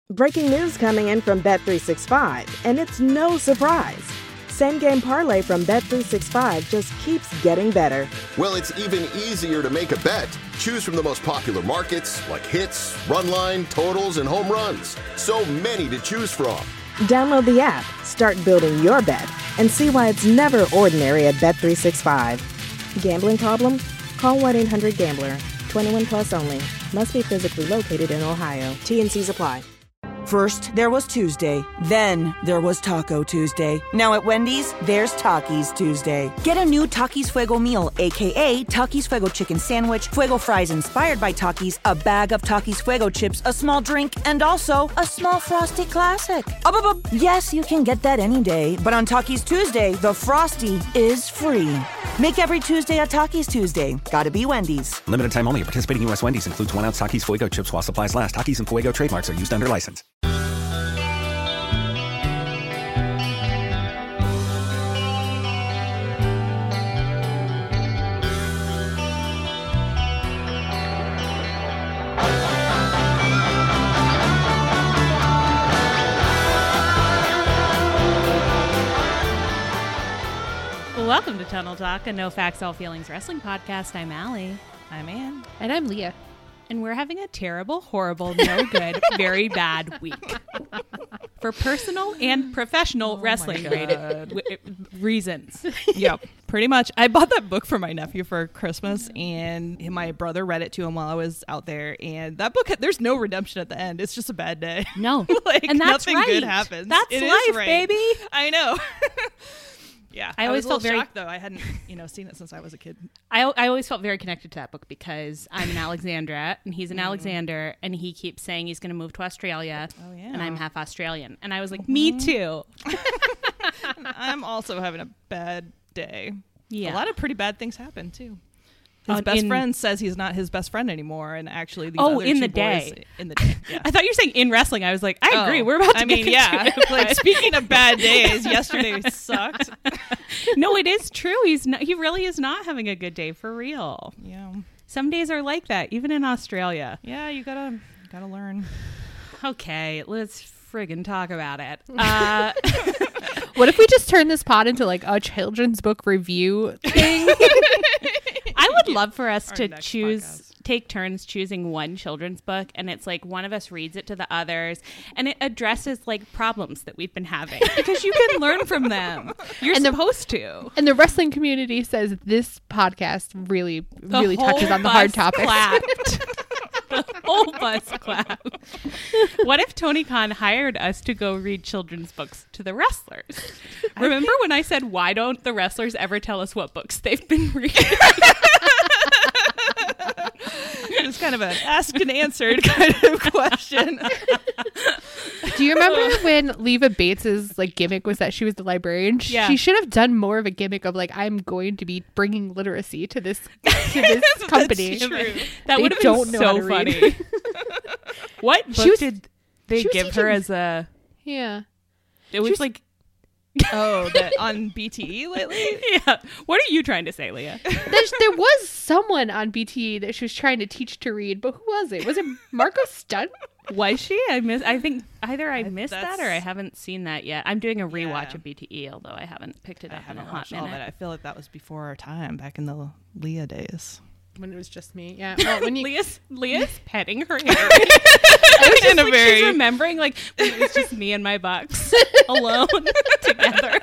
Breaking news coming in from Bet365, and it's no surprise. Same Game Parlay from Bet365 just keeps getting better. Well, it's even easier to make a bet. Choose from the most popular markets like hits, run line, totals, and home runs. So many to choose from. Download the app, start building your bet, and see why it's never ordinary at Bet365. Gambling problem? Call 1-800-GAMBLER. 21 plus only. Must be physically located in Ohio. T&Cs apply. First, there was Tuesday. Then, there was Taco Tuesday. Now at Wendy's, there's Takis Tuesday. Get a new Takis Fuego meal, a.k.a. Takis Fuego chicken sandwich, Fuego fries inspired by Takis, a bag of Takis Fuego chips, a small drink, and also a small Frosty Classic. Yes, you can get that any day, but on Takis Tuesday, the Frosty is free. Make every Tuesday a Takis Tuesday. Gotta be Wendy's. Limited time only. Participating U.S. Wendy's includes 1 ounce Takis Fuego chips while supplies last. Takis and Fuego trademarks are used under license. Welcome to Tunnel Talk, a no facts, all feelings wrestling podcast. I'm Allie. I'm Ann. And I'm Leah. And we're having a terrible, horrible, no good, very bad week. For personal and professional wrestling reasons. Yep, pretty much. I bought that book for my nephew for Christmas, and my brother read it to him while I was out there. And that book, there's no redemption at the end. It's just a bad day. No. And that's nothing right. good happens. That's life, baby. I know. Yeah, I always felt very shocked, though. I hadn't, seen it since I was a kid. I always felt very connected to that book because I'm an Alexandra and he's an Alexander, and he keeps saying he's going to move to Australia. Oh yeah, and I'm half Australian, and I was like, me too. I'm also having a bad day. Yeah, a lot of pretty bad things happen too. His best friend says he's not his best friend anymore, and actually, these other in two the day. boys in the day. Yeah. I thought you were saying in wrestling. I was like, I agree. We're about to. Like speaking of bad days, yesterday sucked. No, it is true. He really is not having a good day for real. Yeah, some days are like that, even in Australia. Yeah, you gotta learn. Okay, let's friggin' talk about it. What if we just turn this pod into like a children's book review thing? I would love for us to take turns choosing one children's book, and it's like one of us reads it to the others, and it addresses like problems that we've been having because you can learn from them. You're supposed to. And the wrestling community says this podcast really touches on the hard topics. The whole bus clapped. What if Tony Khan hired us to go read children's books to the wrestlers? Remember when I said, why don't the wrestlers ever tell us what books they've been reading? It's kind of an asked and answered kind of question. Do you remember when Leva Bates's like gimmick was that she was the librarian? Yeah. She should have done more of a gimmick of like, I'm going to be bringing literacy to this company. That would have been so funny. What book did they give her as a? Yeah, it was like. Oh, that on BTE lately? Yeah. What are you trying to say, Leah? There was someone on BTE that she was trying to teach to read, but who was it? Was it Marco Stunt? Was she? I think either I missed that or I haven't seen that yet. I'm doing a rewatch of BTE, although I haven't picked it up in a hot minute. All that. I feel like that was before our time, back in the Leah days. When it was just me, yeah. Well, when Leah's petting her hair. I was just she's remembering like when it was just me and my bucks alone together.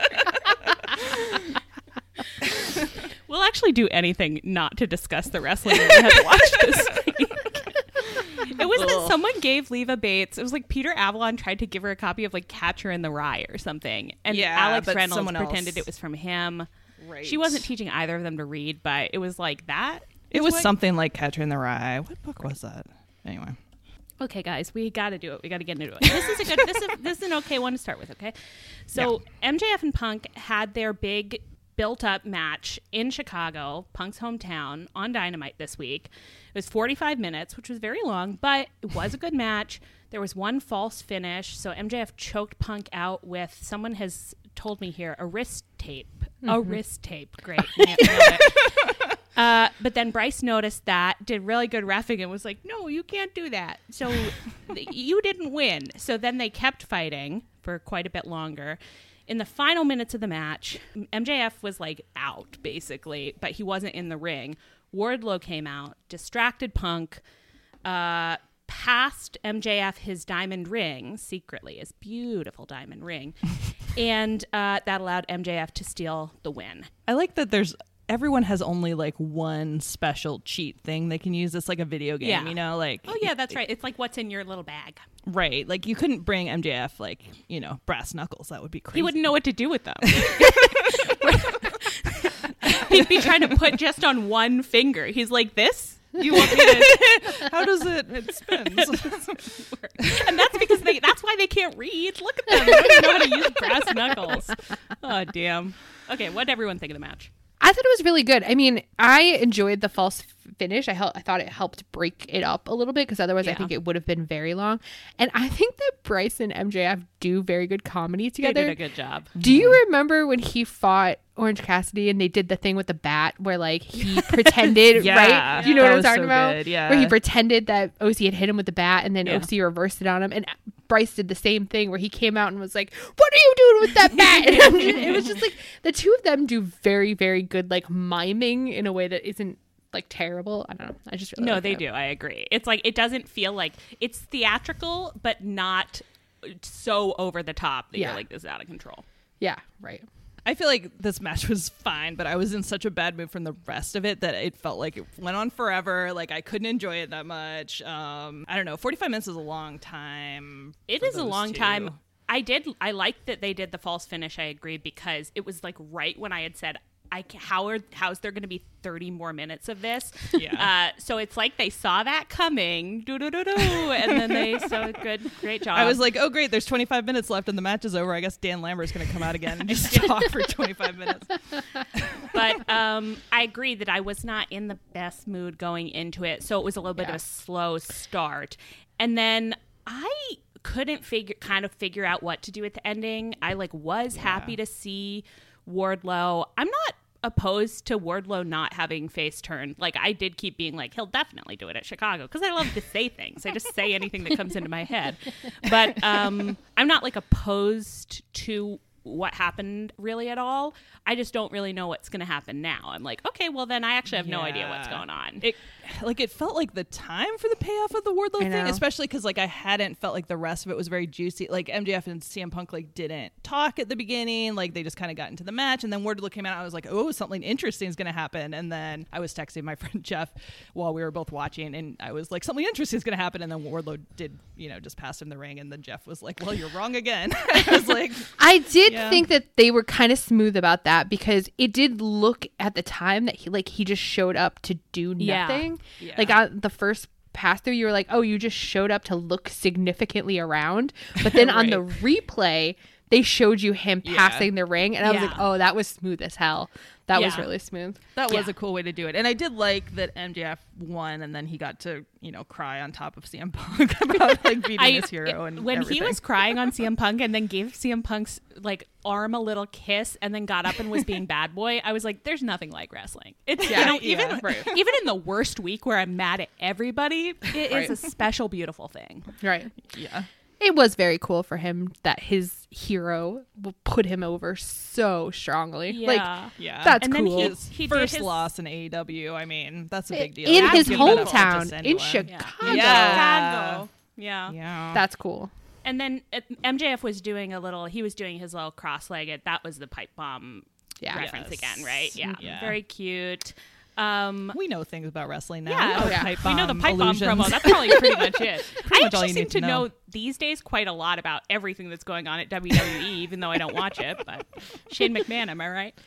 We'll actually do anything not to discuss the wrestling we had watched this week. It was that someone gave Leva Bates, it was like Peter Avalon tried to give her a copy of like Catcher in the Rye or something, and Alex Reynolds pretended it was from him. Right. She wasn't teaching either of them to read, but it was like that. It was something like Catcher in the Rye. What book was that? Anyway. Okay, guys, we got to do it. We got to get into it. This is an okay one to start with, okay? So MJF and Punk had their big built-up match in Chicago, Punk's hometown, on Dynamite this week. It was 45 minutes, which was very long, but it was a good match. There was one false finish, so MJF choked Punk out with, someone has told me here, a wrist tape. Mm-hmm. A wrist tape. Great. But then Bryce noticed that, did really good reffing, and was like, no, you can't do that. So you didn't win. So then they kept fighting for quite a bit longer. In the final minutes of the match, MJF was like out basically, but he wasn't in the ring. Wardlow came out, distracted Punk, passed MJF his diamond ring secretly, his beautiful diamond ring, and that allowed MJF to steal the win. I like that everyone has only like one special cheat thing they can use. It's like a video game, you know, like, oh yeah, that's right. It's like what's in your little bag. Right. Like you couldn't bring MJF like, you know, brass knuckles. That would be crazy. He wouldn't know what to do with them. He'd be trying to put just on one finger. He's like, this? You want me to? How does it spins? And that's because that's why they can't read. Look at them. They don't even know how to use brass knuckles. Oh, damn. Okay, what did everyone think of the match? I thought it was really good. I mean, I enjoyed the false finish. I thought it helped break it up a little bit because otherwise I think it would have been very long. And I think that Bryce and MJF do very good comedy together. They did a good job. Do you remember when he fought Orange Cassidy and they did the thing with the bat where like he pretended, right? Do you know what I'm talking about? Good, yeah. Where he pretended that OC had hit him with the bat and then OC reversed it on him. And Bryce did the same thing where he came out and was like, what are you doing with that bat? And it was just like the two of them do very, very good like miming in a way that isn't like terrible. I don't know. I just really No, like they it. do. I agree. It's like it doesn't feel like it's theatrical, but not so over the top that you're like, this is out of control. Yeah, right. I feel like this match was fine, but I was in such a bad mood from the rest of it that it felt like it went on forever. Like I couldn't enjoy it that much. I don't know. 45 minutes is a long time. It is a long time. I liked that they did the false finish. I agree because it was like right when I had said, how's there going to be 30 more minutes of this? Yeah. So it's like they saw that coming, and then great job. I was like, oh great, there's 25 minutes left and the match is over. I guess Dan Lambert's going to come out again and just talk for 25 minutes. But I agree that I was not in the best mood going into it, so it was a little bit of a slow start, and then I couldn't figure out what to do at the ending. I was happy to see Wardlow. I'm not opposed to Wardlow not having face turned. Like I did keep being like, he'll definitely do it at Chicago because I love to say things. I just say anything that comes into my head. But I'm not like opposed to what happened really at all. I just don't really know what's going to happen now. I'm like, okay, well then I actually have no idea what's going on. It felt like the time for the payoff of the Wardlow thing, especially because I hadn't felt like the rest of it was very juicy. Like MJF and CM Punk didn't talk at the beginning. Like they just kind of got into the match, and then Wardlow came out. I was like, oh, something interesting is going to happen. And then I was texting my friend Jeff while we were both watching, and I was like, something interesting is going to happen. And then Wardlow did, just pass him the ring, and then Jeff was like, well, you're wrong again. I was like, I did think that they were kind of smooth about that because it did look at the time that he just showed up to do nothing. Yeah. Like on the first pass through, you were like, oh, you just showed up to look significantly around. But then on the replay, they showed you him passing the ring. And I was like, oh, that was smooth as hell. That was really smooth. That was a cool way to do it. And I did like that MJF won and then he got to, cry on top of CM Punk about beating his hero and when everything. He was crying on CM Punk and then gave CM Punk's arm a little kiss and then got up and was being bad boy, I was like, there's nothing like wrestling. It's even in the worst week where I'm mad at everybody, it is a special, beautiful thing. Right. Yeah. It was very cool for him that his hero put him over so strongly. Yeah. That's and cool. Then he first loss in AEW. I mean, that's a big deal. In his Give that up to hometown, just in anyone. Chicago. Chicago. Yeah. That's cool. And then MJF was doing his little cross-legged. That was the pipe bomb reference again, right? Yeah. Very cute. We know things about wrestling now. Yeah, we know the pipe illusions. bomb promo. That's probably pretty much it. I much all actually you seem need to to know these days quite a lot about everything that's going on at WWE, even though I don't watch it. But Shane McMahon, am I right?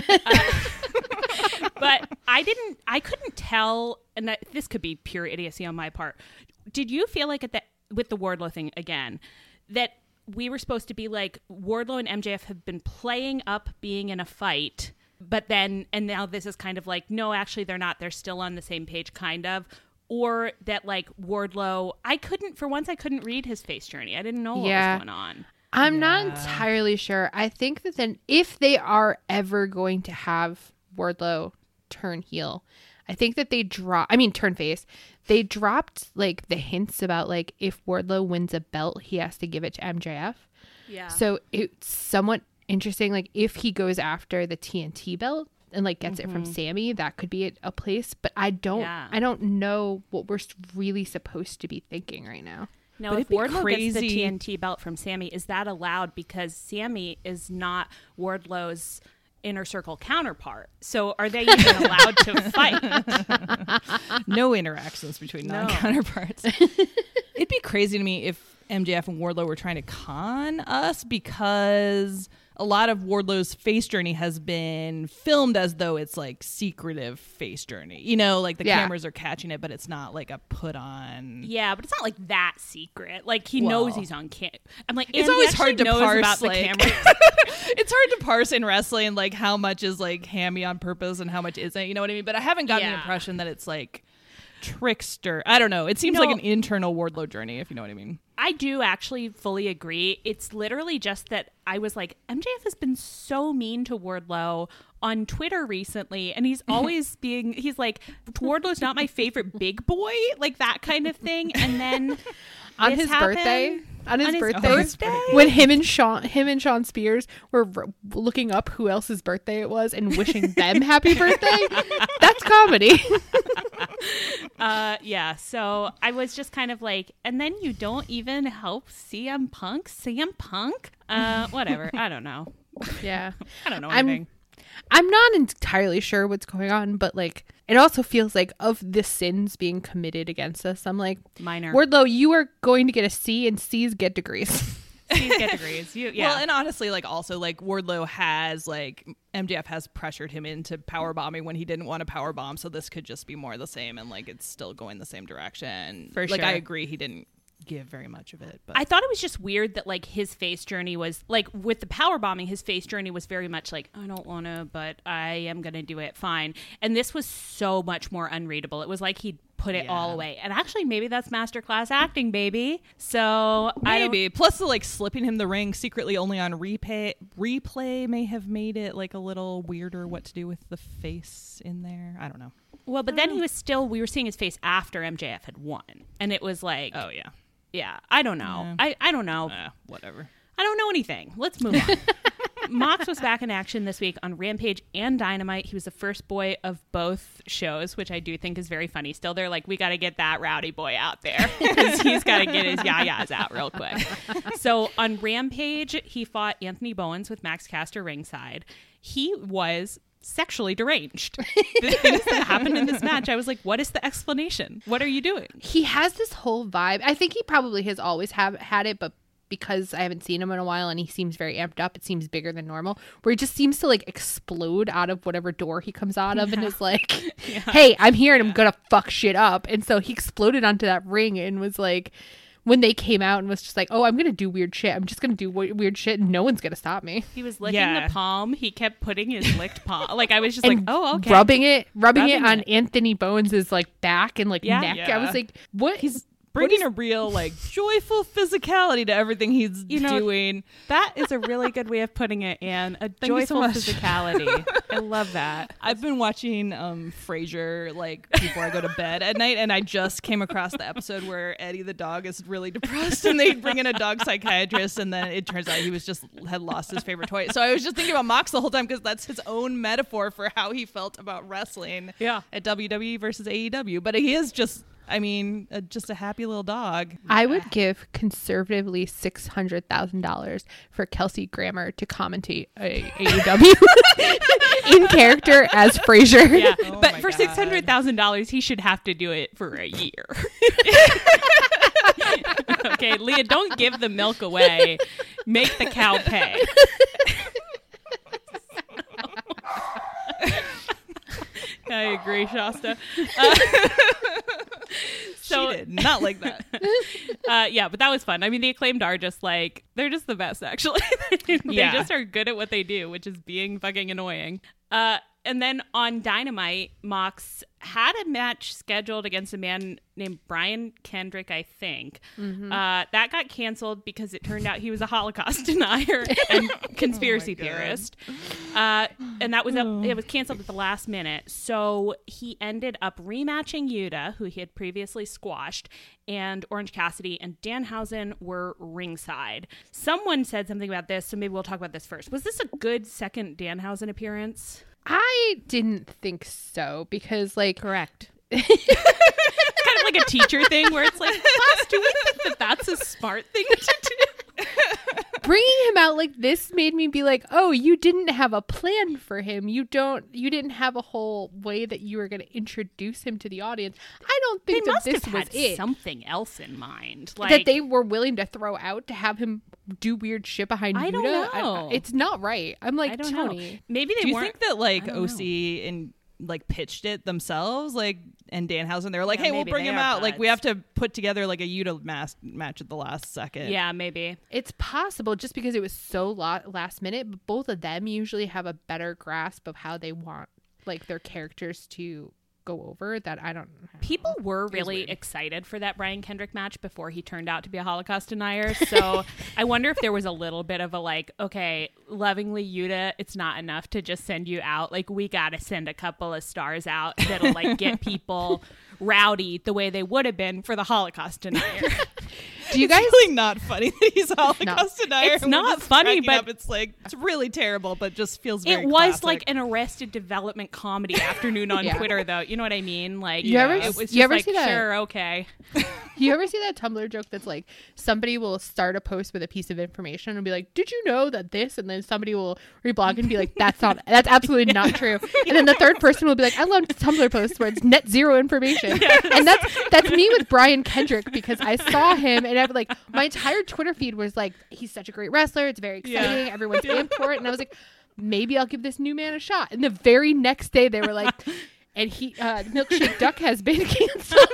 But I couldn't tell, and this could be pure idiocy on my part. Did you feel like with the Wardlow thing again, that we were supposed to be like Wardlow and MJF have been playing up being in a fight? But then, and now this is kind of like, no, actually they're not. They're still on the same page, kind of. Or that Wardlow, I couldn't read his face journey. I didn't know what was going on. I'm not entirely sure. I think that then if they are ever going to have Wardlow turn heel, I think that they Turnface, they dropped like the hints about like if Wardlow wins a belt, he has to give it to MJF. Yeah. So it's somewhat interesting. Like if he goes after the TNT belt and like gets it from Sammy, that could be a place. But I don't know what we're really supposed to be thinking right now. Now, if Wardlow gets the TNT belt from Sammy, is that allowed? Because Sammy is not Wardlow's Inner Circle counterpart. So are they even allowed to fight? No interactions between non-counterparts. It'd be crazy to me if MJF and Wardlow were trying to con us, because a lot of Wardlow's face journey has been filmed as though it's like secretive face journey. You know, like the cameras are catching it, but it's not like a put on. Yeah, but it's not like that secret. Like he knows he's on camera. I'm like, it's always hard to parse about the like, camera. It's hard to parse in wrestling like how much is like hammy on purpose and how much isn't. You know what I mean? But I haven't gotten the impression that it's like trickster. I don't know. It seems like an internal Wardlow journey, if you know what I mean. I do actually fully agree. It's literally just that I was like, MJF has been so mean to Wardlow on Twitter recently, and he's always he's like, Wardlow's not my favorite big boy, like that kind of thing. And then on his birthday, when him and Sean Spears were looking up who else's birthday it was and wishing them happy birthday, that's comedy. Yeah, so I was just kind of like, and then you don't even help CM Punk? Whatever. I don't know. Yeah. I don't know anything. I'm not entirely sure what's going on, but like it also feels like of the sins being committed against us, I'm like, minor. Wardlow, you are going to get a C, and C's get degrees. C's get degrees. Well, and honestly, like also like Wardlow has like MJF has pressured him into power bombing when he didn't want to power bomb, so this could just be more of the same, and like it's still going the same direction. For like sure. I agree, he didn't give very much of it, but I thought it was just weird that like his face journey was like with the power bombing, his face journey was very much like, I don't want to, but I am gonna do it, fine. And this was so much more unreadable. It was like he'd put it all away, and actually maybe that's masterclass acting, baby. So maybe plus the like slipping him the ring secretly only on replay may have made it like a little weirder what to do with the face in there. I don't know. Well, but then we were seeing his face after MJF had won, and it was like, oh yeah. Yeah, I don't know. I don't know. Whatever. I don't know anything. Let's move on. Mox was back in action this week on Rampage and Dynamite. He was the first boy of both shows, which I do think is very funny. Still, they're like, we got to get that rowdy boy out there because he's got to get his yayas out real quick. So on Rampage, he fought Anthony Bowens with Max Caster ringside. He was sexually deranged. The things that happened in this match, I was like, what is the explanation? What are you doing? He has this whole vibe. I think he probably has always had it, but because I haven't seen him in a while and he seems very amped up, it seems bigger than normal, where he just seems to like explode out of whatever door he comes out of and is like, hey, I'm here and I'm gonna fuck shit up. And so he exploded onto that ring and was like, when they came out and was just like, oh, I'm going to do weird shit. I'm just going to do weird shit and no one's going to stop me. He was licking the palm. He kept putting his licked palm. Like, I was just and like, oh, okay. Rubbing it on Anthony Bowens' like back and like neck. Yeah. I was like, what? He's bringing a real like joyful physicality to everything he's doing. That is a really good way of putting it, Anne. A joyful physicality. I love that. I've been watching Frasier like before I go to bed at night, and I just came across the episode where Eddie the dog is really depressed and they bring in a dog psychiatrist, and then it turns out he had lost his favorite toy. So I was just thinking about Mox the whole time because that's his own metaphor for how he felt about wrestling at WWE versus AEW. But he is just a happy little dog. I would give conservatively $600,000 for Kelsey Grammer to commentate AEW in character as Frasier. Yeah, but for $600,000, he should have to do it for a year. Okay, Leah, don't give the milk away. Make the cow pay. I agree, Shasta. So she did not like that. Yeah, but that was fun. I mean, the Acclaimed are just like, they're just the best, actually. They just are good at what they do, which is being fucking annoying. And then on Dynamite, Mox had a match scheduled against a man named Brian Kendrick, I think. That got canceled because it turned out he was a Holocaust denier and conspiracy theorist. And that was it was canceled at the last minute. So he ended up rematching Yuta, who he had previously squashed, and Orange Cassidy and Danhausen were ringside. Someone said something about this, so maybe we'll talk about this first. Was this a good second Danhausen appearance? I didn't think so because, like, correct. It's kind of like a teacher thing where it's like, class, do we think that that's a smart thing to do? Bringing him out like this made me be like, oh, you didn't have a plan for him. You didn't have a whole way that you were going to introduce him to the audience. I don't think that this was it. Something else in mind, like, that they were willing to throw out to have him do weird shit behind Yuta. I don't know. It's not right. I'm like, I don't Tony. know. Maybe they Do you weren't. think that like OC and like pitched it themselves, like, and Danhausen, they were like, hey, we'll bring him out. Like, we have to put together like a Yuta match at the last second. Yeah, maybe. It's possible just because it was so last minute, but both of them usually have a better grasp of how they want like their characters to go over that. I don't know. People were really excited for that Brian Kendrick match before he turned out to be a Holocaust denier. So I wonder if there was a little bit of a like, okay, lovingly Yuta, it's not enough to just send you out. Like, we got to send a couple of stars out that'll like get people rowdy the way they would have been for the Holocaust denier. Do you guys really not funny that he's a Holocaust denier? It's not funny, but it's like, it's really terrible, but just feels very it was classic. like an Arrested Development comedy afternoon on Twitter, though. You know what I mean? Like, you ever like, see that? Sure, okay. You ever see that Tumblr joke that's like, somebody will start a post with a piece of information and be like, did you know that this? And then somebody will reblog and be like, that's absolutely not true. And then the third person will be like, I love Tumblr posts where it's net zero information. Yes. And that's me with Brian Kendrick, because I saw him and I like, my entire Twitter feed was like, he's such a great wrestler. It's very exciting. Everyone's amped for it. And I was like, maybe I'll give this new man a shot. And the very next day they were like, and Milkshake Duck has been canceled.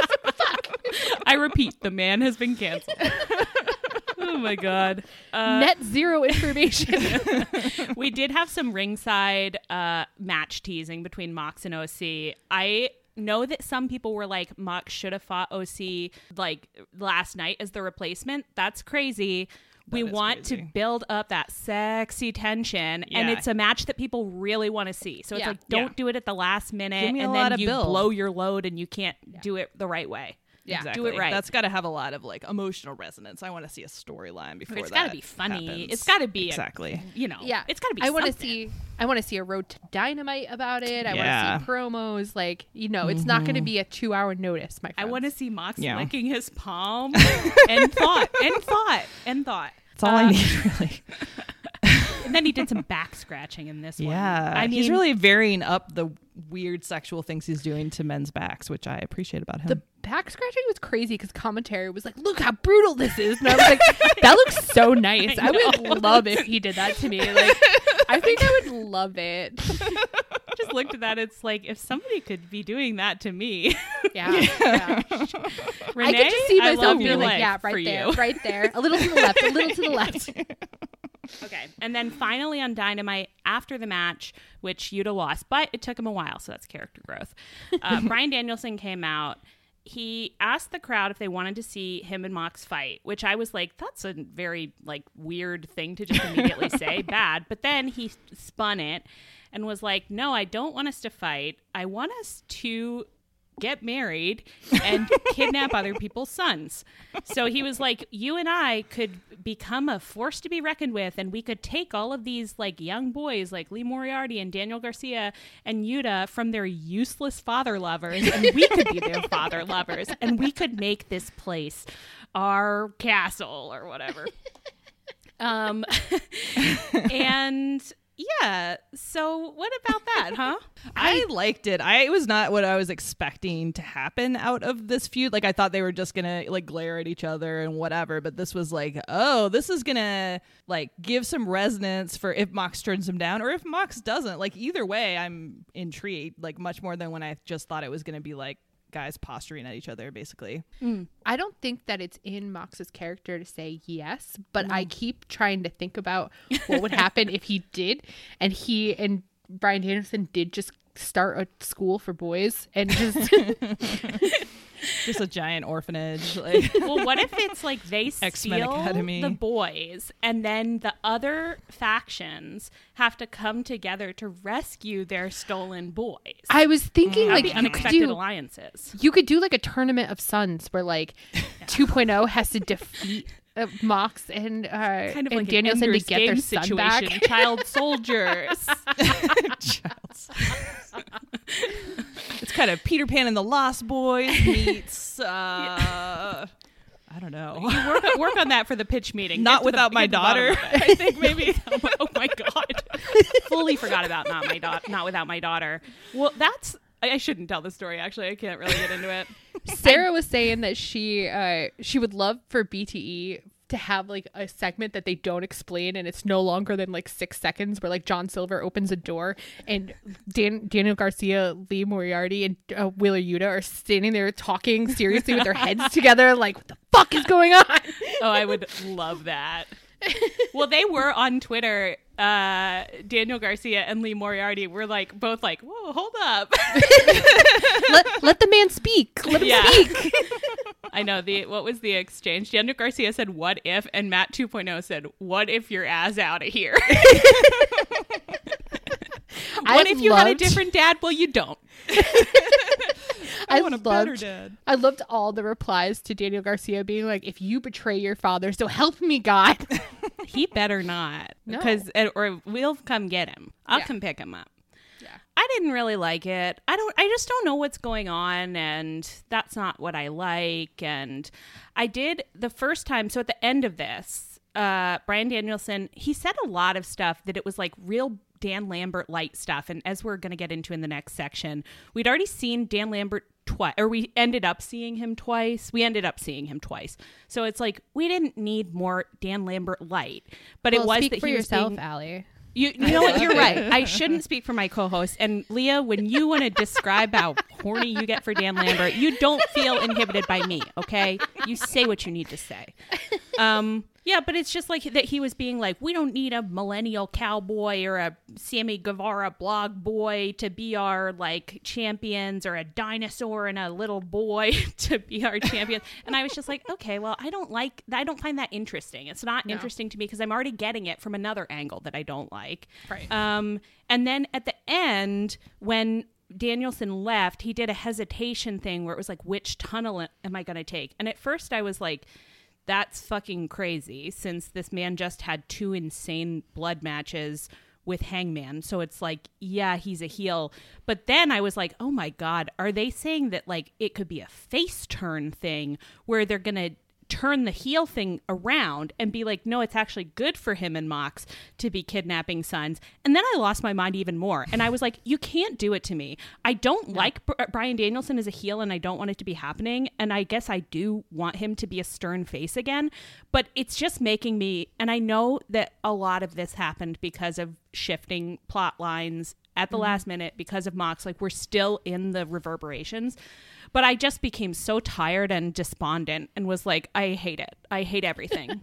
I repeat, the man has been canceled. Oh my God. Net zero information. We did have some ringside match teasing between Mox and OC. I know that some people were like, Mox should have fought OC like last night as the replacement. That's crazy. We want to build up that sexy tension, and it's a match that people really want to see. So it's like, don't do it at the last minute, and then you blow your load and you can't do it the right way. Yeah, exactly. Do it right. That's got to have a lot of like emotional resonance. I want to see a storyline before it's that. It's got to be funny. Happens. It's got to be exactly. It's got to be. I want to see a Road to Dynamite about it. I want to see promos. Like, it's not going to be a 2-hour notice, my friend. I want to see Mox licking his palm and thought. That's all I need, really. And then he did some back scratching in this one. Yeah, I mean, he's really varying up the weird sexual things he's doing to men's backs, which I appreciate about him. The back scratching was crazy because commentary was like, look how brutal this is. And I was like, that looks so nice. I would love if he did that to me. Like, I think I would love it. Just looked at that. It's like, if somebody could be doing that to me. Yeah. Renee, I could just see myself being like, right there. A little to the left. Okay, and then finally on Dynamite, after the match, which Yuta lost, but it took him a while, so that's character growth. Bryan Danielson came out. He asked the crowd if they wanted to see him and Mox fight, which I was like, that's a very like weird thing to just immediately say, bad. But then he spun it and was like, no, I don't want us to fight. I want us to get married and kidnap other people's sons. So he was like, you and I could become a force to be reckoned with, and we could take all of these like young boys like Lee Moriarty and Daniel Garcia and Yuta from their useless father lovers, and we could be their father lovers, and we could make this place our castle or whatever. And yeah, so what about that, huh? I liked it. It was not what I was expecting to happen out of this feud. Like, I thought they were just gonna like glare at each other and whatever, but this was like, oh, this is gonna like give some resonance for if Mox turns him down or if Mox doesn't. Like, either way, I'm intrigued, like much more than when I just thought it was gonna be like guys posturing at each other, basically. I don't think that it's in Mox's character to say yes, but I keep trying to think about what would happen if he did, and Bryan Danielson did just start a school for boys and just just a giant orphanage. Like. Well, what if it's like they X-Men steal Academy. the boys and then the other factions have to come together to rescue their stolen boys? I was thinking That'd like be unexpected alliances. You could do like a tournament of sons where like 2.0 has to defeat Mox and Kind of and like Danielson an to Ender's get their Game son situation. back. Child soldiers. It's kind of Peter Pan and the Lost Boys meets I don't know. You work on that for the pitch meeting. Not Get to without my get to the bottom daughter. of it. I think maybe. Oh my god! Fully forgot about not without my daughter. Well, that's. I shouldn't tell the story. Actually, I can't really get into it. Sarah was saying that she would love for BTE to have like a segment that they don't explain, and it's no longer than like 6 seconds, where like John Silver opens a door and Daniel Garcia, Lee Moriarty, and Wheeler Yuta are standing there talking seriously with their heads together, like, what the fuck is going on? Oh, I would love that. Well, they were on Twitter. Daniel Garcia and Lee Moriarty were like both like, whoa, hold up. let the man speak. Let him speak. I know. What was the exchange? Daniel Garcia said, what if? And Matt 2.0 said, what if your ass out of here? What if you had a different dad? Well, you don't. I want a better dad. I loved all the replies to Daniel Garcia being like, if you betray your father, so help me God. He better not. No. Or we'll come get him. I'll come pick him up. Yeah. I didn't really like it. I just don't know what's going on, and that's not what I like. And I did the first time, so at the end of this, Bryan Danielson, he said a lot of stuff that it was like real Dan Lambert light stuff. And as we're going to get into in the next section, we'd already seen Dan Lambert twice, or we ended up seeing him twice. So it's like, we didn't need more Dan Lambert light, but it was speak that for he was yourself, being, Allie. You know what? You're right. I shouldn't speak for my co-host. And Leah, when you want to describe how horny you get for Dan Lambert, you don't feel inhibited by me, okay? You say what you need to say. Yeah, but it's just like that he was being like, we don't need a millennial cowboy or a Sammy Guevara blog boy to be our like champions, or a dinosaur and a little boy to be our champions. And I was just like, okay, well, I don't find that interesting. It's not interesting to me because I'm already getting it from another angle that I don't like. Right. And then at the end, when Danielson left, he did a hesitation thing where it was like, which tunnel am I going to take? And at first I was like, that's fucking crazy, since this man just had 2 insane blood matches with Hangman. So it's like, yeah, he's a heel. But then I was like, oh my God, are they saying that like it could be a face turn thing where they're going to turn the heel thing around and be like, no, it's actually good for him and Mox to be kidnapping sons? And then I lost my mind even more. And I was like, you can't do it to me. I don't like Bryan Danielson as a heel, and I don't want it to be happening. And I guess I do want him to be a stern face again. But it's just making me, and I know that a lot of this happened because of shifting plot lines at the last minute because of Mox. Like, we're still in the reverberations. But I just became so tired and despondent and was like, I hate it. I hate everything.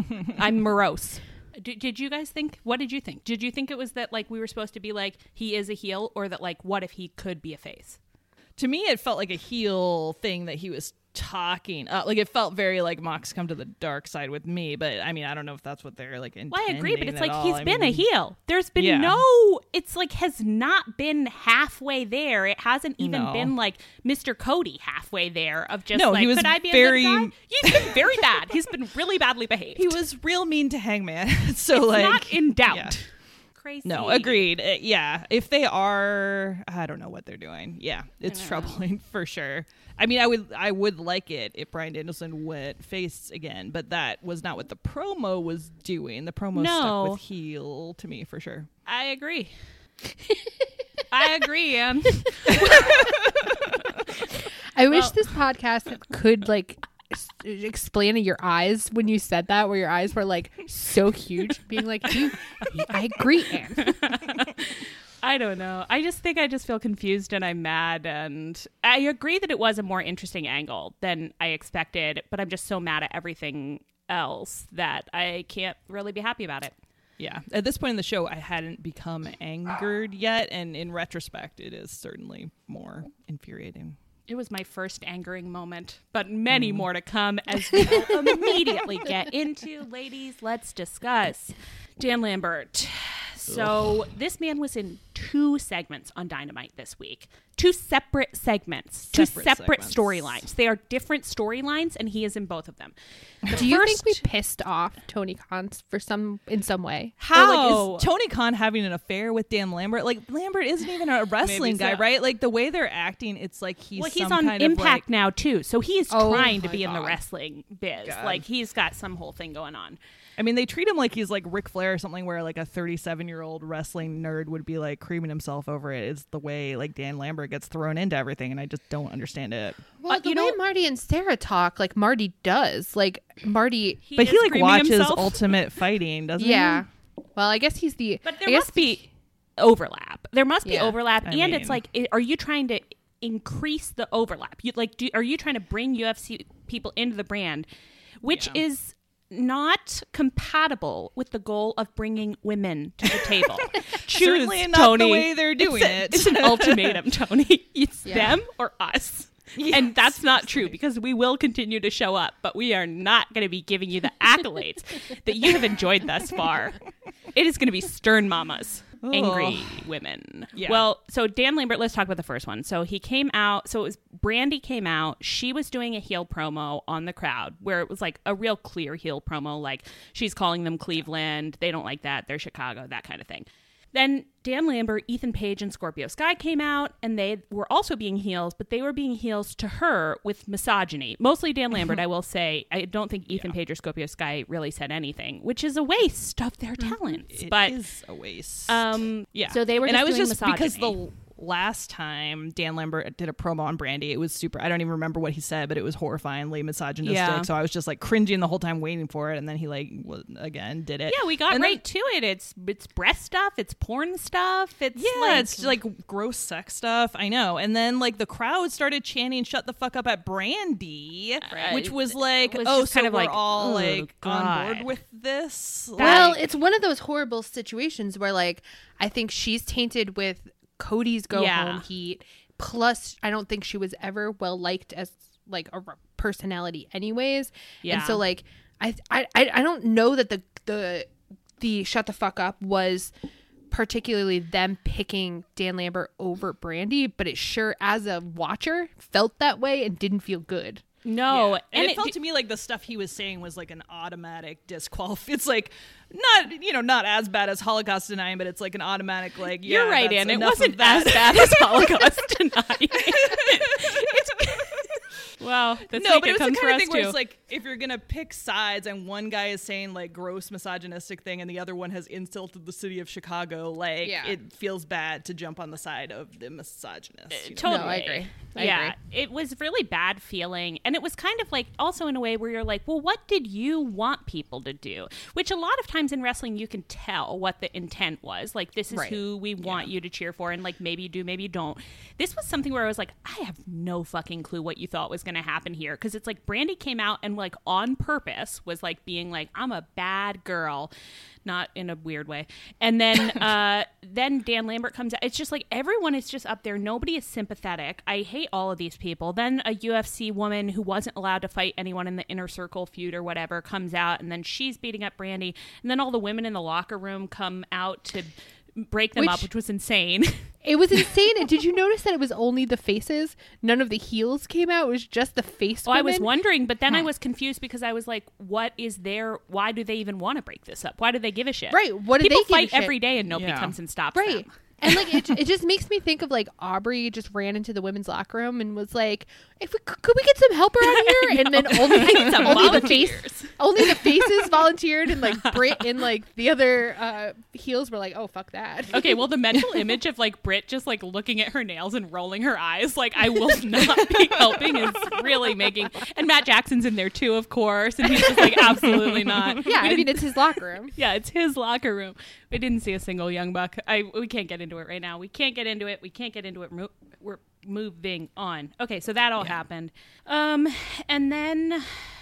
I'm morose. Did you guys think? What did you think? Did you think it was that like we were supposed to be like, he is a heel, or that like, what if he could be a face? To me, it felt like a heel thing that he was talking. Like, it felt very like Mox come to the dark side with me. But I mean, I don't know if that's what they're like intending. Well, I agree, but it's like all. he's been a heel. There's been it's like has not been halfway there. It hasn't even been like Mr. Cody halfway there of just like, he was could I be very, a good guy? He's been very bad. He's been really badly behaved. He was real mean to Hangman. So it's like, not in doubt. Yeah. Crazy. No, agreed. Yeah, if they are, I don't know what they're doing. Yeah, it's troubling for sure. I mean, I would like it if Bryan Danielson went face again, but that was not what the promo was doing. The promo stuck with heel to me for sure. I agree. I agree, Anne. I wish this podcast could like explain to your eyes when you said that, where your eyes were like so huge, being like, I agree, Anne. I don't know. I just think I just feel confused and I'm mad, and I agree that it was a more interesting angle than I expected, but I'm just so mad at everything else that I can't really be happy about it. Yeah. At this point in the show, I hadn't become angered yet. And in retrospect, it is certainly more infuriating. It was my first angering moment, but many more to come as we will immediately get into. Ladies, let's discuss Dan Lambert. So this man was in 2 segments on Dynamite this week. 2 separate segments. 2 separate storylines. They are different storylines, and he is in both of them. Do you think we pissed off Tony Khan in some way? How? Is Tony Khan having an affair with Dan Lambert? Like, Lambert isn't even a wrestling guy, right? Like, the way they're acting, it's like he's on kind Impact of now, too. So he's trying to be in the wrestling biz. God. Like, he's got some whole thing going on. I mean, they treat him like he's like Ric Flair or something, where like a 37-year-old wrestling nerd would be like creaming himself over it. Is the way like Dan Lambert gets thrown into everything, and I just don't understand it. Well, the way Marty and Sarah talk, like Marty does, like Marty, he like watches himself. Ultimate Fighting, doesn't he? Yeah. Well, I guess he's the. But there must be overlap. There must be overlap, and it's like, are you trying to increase the overlap? Are you trying to bring UFC people into the brand, which is not compatible with the goal of bringing women to the table? Certainly not Tony, the way they're doing it. It's an ultimatum, Tony. It's them or us. Yes. And that's not true, because we will continue to show up, but we are not going to be giving you the accolades that you have enjoyed thus far. It is going to be stern mamas. Angry women. Yeah. Well, so Dan Lambert, let's talk about the first one. So he came out, so it was Brandy came out. She was doing a heel promo on the crowd where it was like a real clear heel promo. Like, she's calling them Cleveland. They don't like that. They're Chicago, that kind of thing. Then Dan Lambert, Ethan Page, and Scorpio Sky came out, and they were also being heels, but they were being heels to her with misogyny. Mostly Dan Lambert, I will say. I don't think Ethan Page or Scorpio Sky really said anything, which is a waste of their talents. It is a waste. Yeah. So they were just doing misogyny. Because the last time Dan Lambert did a promo on Brandy, it was super, I don't even remember what he said, but it was horrifyingly misogynistic. Yeah. So I was just like cringing the whole time waiting for it, and then he like again did it. Yeah, we got right to it. It's breast stuff, it's porn stuff, it's like gross sex stuff. I know. And then like the crowd started chanting "Shut the fuck up" at Brandy, which was like, so kind of we're like, all like on board with this. Well, it's one of those horrible situations where like I think she's tainted with Cody's home heat, plus I don't think she was ever well liked as like a personality anyways, and so like I don't know that the shut the fuck up was particularly them picking Dan Lambert over Brandy, but it sure as a watcher felt that way and didn't feel good. No, and it felt to me like the stuff he was saying was like an automatic disqualify. It's like not as bad as Holocaust denying, but it's like an automatic like. Yeah, you're right, Ann. It wasn't as bad as Holocaust denying. Well, that's no, but it was the kind of thing where it's like if you're gonna pick sides and one guy is saying like gross misogynistic thing and the other one has insulted the city of Chicago, like it feels bad to jump on the side of the misogynist. Totally, no, I agree. I agree. It was really bad feeling, and it was kind of like also in a way where you're like, well, what did you want people to do? Which a lot of times in wrestling you can tell what the intent was. Like, this is who we want you to cheer for, and like maybe you do, maybe you don't. This was something where I was like, I have no fucking clue what you thought was going to happen here, because it's like Brandy came out and like on purpose was like being like, I'm a bad girl, not in a weird way, and then then Dan Lambert comes out. It's just like everyone is just up there, nobody is sympathetic. I hate all of these people. Then a UFC woman who wasn't allowed to fight anyone in the Inner Circle feud or whatever comes out, and then she's beating up Brandy, and then all the women in the locker room come out to break them up, which was insane. It was insane. Did you notice that it was only the faces? None of the heels came out. It was just the face women? I was wondering, but then I was confused because I was like, what is there? Why do they even want to break this up? Why do they give a shit? Right. What do People they give fight a shit? every day and nobody comes and stops them. And like it just makes me think of like Aubrey just ran into the women's locker room and was like, "If we could we get some help around here?" And then only the faces volunteered, and like Britt and like the other heels were like, "Oh fuck that." Okay, well the mental image of like Britt just like looking at her nails and rolling her eyes like I will not be helping is really making. And Matt Jackson's in there too, of course, and he's just like absolutely not. Yeah, I mean it's his locker room. Yeah, it's his locker room. We didn't see a single Young Buck. We can't get into it right now. We can't get into it. We're moving on. Okay, so that all happened. And then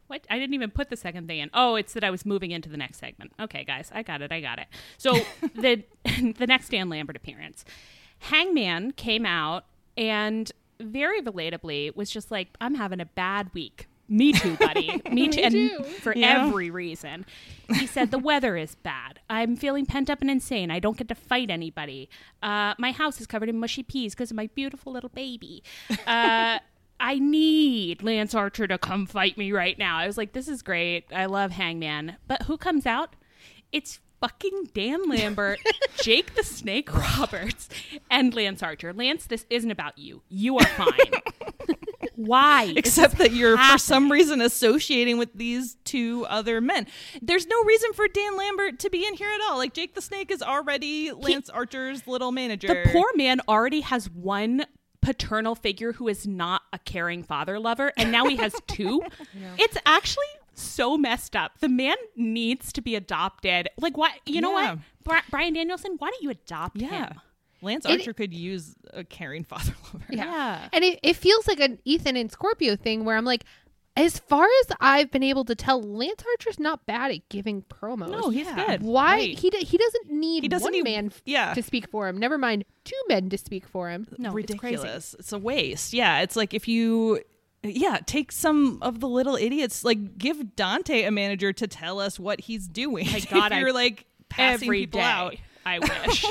What? I didn't even put the second thing in. Oh, it's that I was moving into the next segment. Okay, guys, I got it. So the next Dan Lambert appearance, Hangman came out and very relatably was just like, I'm having a bad week. Me too, buddy. Me too. And for every reason. He said, the weather is bad. I'm feeling pent up and insane. I don't get to fight anybody. My house is covered in mushy peas because of my beautiful little baby. I need Lance Archer to come fight me right now. I was like, this is great. I love Hangman. But who comes out? It's fucking Dan Lambert, Jake the Snake Roberts, and Lance Archer. Lance, this isn't about you. You are fine. Why? Except that you're for some reason associating with these two other men. There's no reason for Dan Lambert to be in here at all. Like, Jake the Snake is already Lance Archer's little manager. The poor man already has one paternal figure who is not a caring father lover, and now he has two. It's actually so messed up. The man needs to be adopted. Like, why? You know what? Bryan Danielson, why don't you adopt him? Lance Archer could use a caring father lover. Yeah. And it feels like an Ethan and Scorpio thing where I'm like, as far as I've been able to tell, Lance Archer's not bad at giving promos. No, he's good. Why? Right. He doesn't need one man to speak for him. Never mind 2 men to speak for him. No, ridiculous. It's a waste. Yeah, it's like if you... Yeah, take some of the little idiots. Like, give Dante a manager to tell us what he's doing. My God, you're like passing every people day, out. I wish.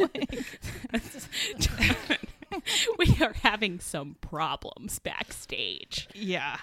We are having some problems backstage. Yeah,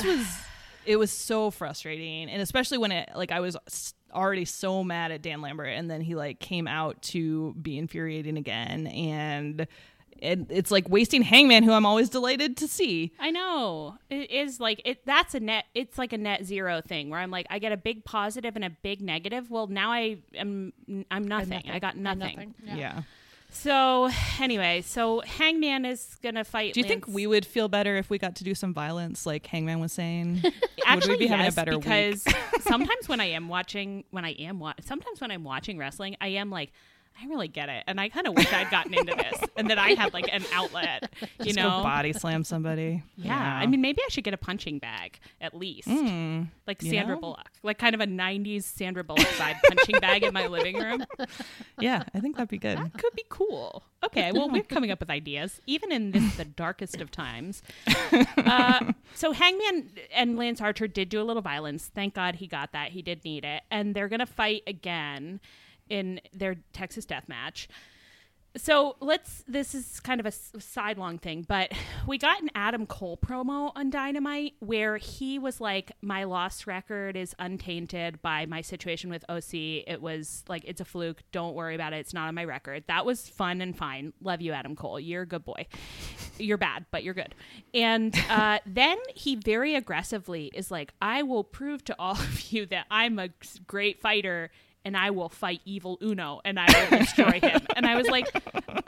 it was so frustrating, and especially when I was already so mad at Dan Lambert, and then he came out to be infuriating again, and it's like wasting Hangman, who I'm always delighted to see. I know. It is it's like a net zero thing where I'm like, I get a big positive and a big negative. Well, now I'm nothing. I got nothing. Yeah. So anyway, Hangman is going to fight. Do you think we would feel better if we got to do some violence like Hangman was saying? Actually, would we be having yes, a better because week? sometimes when I'm watching wrestling, I am like, I really get it. And I kind of wish I'd gotten into this and that I had an outlet, Just go body slam somebody. Yeah. I mean, maybe I should get a punching bag at least. Like Sandra Bullock, like kind of a 90s Sandra Bullock side punching bag in my living room. Yeah, I think that'd be good. That could be cool. Okay, well, we're coming up with ideas, even in the darkest of times. So Hangman and Lance Archer did do a little violence. Thank God he got that. He did need it. And they're going to fight again in their Texas Death Match. So this is kind of a sidelong thing, but we got an Adam Cole promo on Dynamite where he was like, my lost record is untainted by my situation with OC. It was like, it's a fluke. Don't worry about it. It's not on my record. That was fun and fine. Love you, Adam Cole. You're a good boy. You're bad, but you're good. And then he very aggressively is like, I will prove to all of you that I'm a great fighter and I will fight Evil Uno and I will destroy him. And I was like,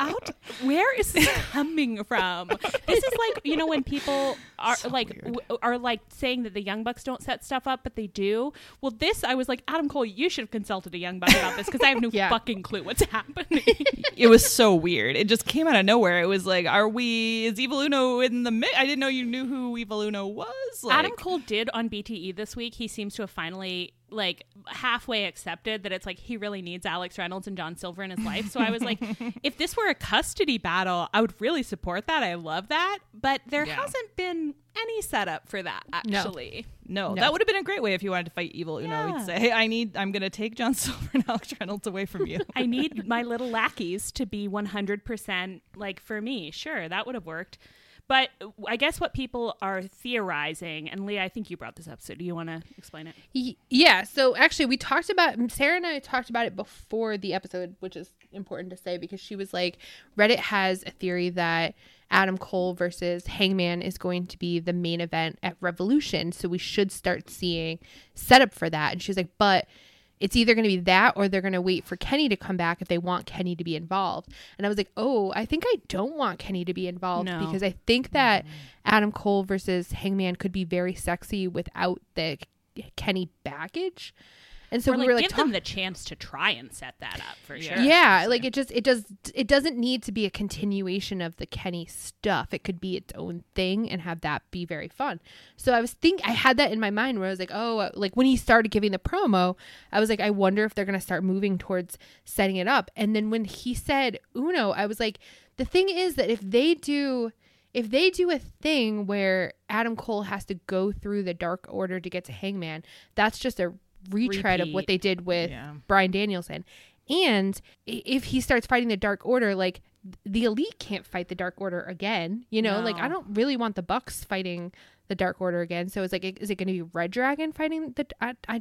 where is this coming from? This is like, when people are so are like saying that the Young Bucks don't set stuff up, but they do. Well, I was like, Adam Cole, you should have consulted a Young Buck about this because I have no fucking clue what's happening. It was so weird. It just came out of nowhere. It was like, is Evil Uno in the mix? I didn't know you knew who Evil Uno was. Adam Cole did on BTE this week. He seems to have finally halfway accepted that it's like he really needs Alex Reynolds and John Silver in his life. So I was like, if this were a custody battle, I would really support that. I love that. But there hasn't been any setup for that, actually. No. That would have been a great way if you wanted to fight Evil Uno. He'd say, hey, I'm going to take John Silver and Alex Reynolds away from you. I need my little lackeys to be 100% for me. Sure, that would have worked. But I guess what people are theorizing, and Leah, I think you brought this up, so do you want to explain it? Yeah, so actually Sarah and I talked about it before the episode, which is important to say because she was like, Reddit has a theory that Adam Cole versus Hangman is going to be the main event at Revolution, so we should start seeing setup for that. And she's like, but it's either going to be that or they're going to wait for Kenny to come back if they want Kenny to be involved. And I was like, I think I don't want Kenny to be involved because I think that Adam Cole versus Hangman could be very sexy without the Kenny baggage. And so or we were like, give them the chance to try and set that up for sure. Yeah, like it doesn't need to be a continuation of the Kenny stuff. It could be its own thing and have that be very fun. So I had that in my mind where I was like, oh, like when he started giving the promo, I was like, I wonder if they're going to start moving towards setting it up. And then when he said Uno, I was like, the thing is that if they do a thing where Adam Cole has to go through the Dark Order to get to Hangman, that's just a retread of what they did with Bryan Danielson. And if he starts fighting the Dark Order, like the Elite can't fight the Dark Order again, you know, like I don't really want the Bucks fighting the Dark Order again. So it's like, is it going to be Red Dragon fighting the,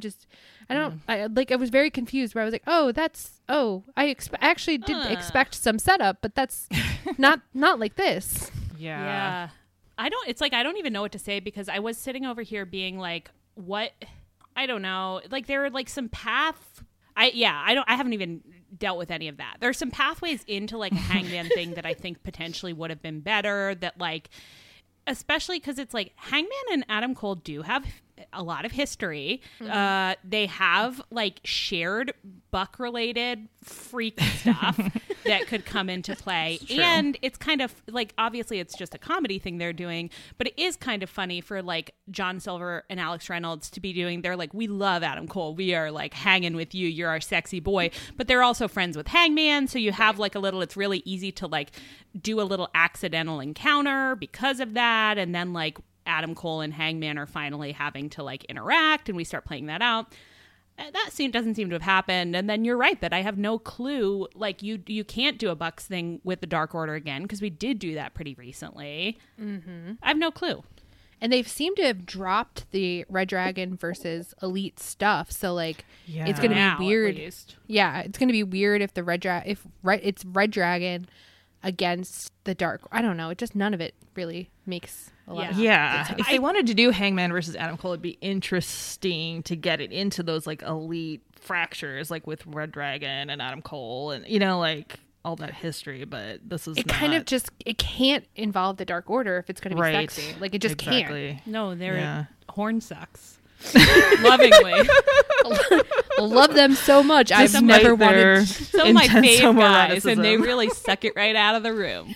I was very confused where I was like, I actually did expect some setup, but that's not like this. Yeah. I don't even know what to say, because I was sitting over here being like, what? I don't know. Like there are like some path. I haven't even dealt with any of that. There's some pathways into like a Hangman thing that I think potentially would have been better, that like, especially because it's like Hangman and Adam Cole do have a lot of history. They have like shared Buck related freak stuff that could come into play. And it's kind of like, obviously it's just a comedy thing they're doing, but it is kind of funny for like John Silver and Alex Reynolds to be doing, they're like, we love Adam Cole, we are like hanging with you, you're our sexy boy, but they're also friends with Hangman, so you have like a little, it's really easy to like do a little accidental encounter because of that. And then like Adam Cole and Hangman are finally having to like interact, and we start playing that out. That scene doesn't seem to have happened. And then you're right that I have no clue. Like you can't do a Bucks thing with the Dark Order again, because we did do that pretty recently. Mm-hmm. I have no clue. And they've seemed to have dropped the Red Dragon versus Elite stuff. So like, it's going to be weird. Yeah, it's going to be weird if it's Red Dragon against the Dark. I don't know. It just, none of it really makes a lot of sense. If they wanted to do Hangman versus Adam Cole, it'd be interesting to get it into those like Elite fractures, like with Red Dragon and Adam Cole, and you know, like all that history. But this is it can't involve the Dark Order if it's going to be sexy. Like it just can't. No, they're horn sucks. Lovingly. Love them so much. I've never wanted some of my fave guys, and they really suck it right out of the room.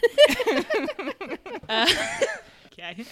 Okay.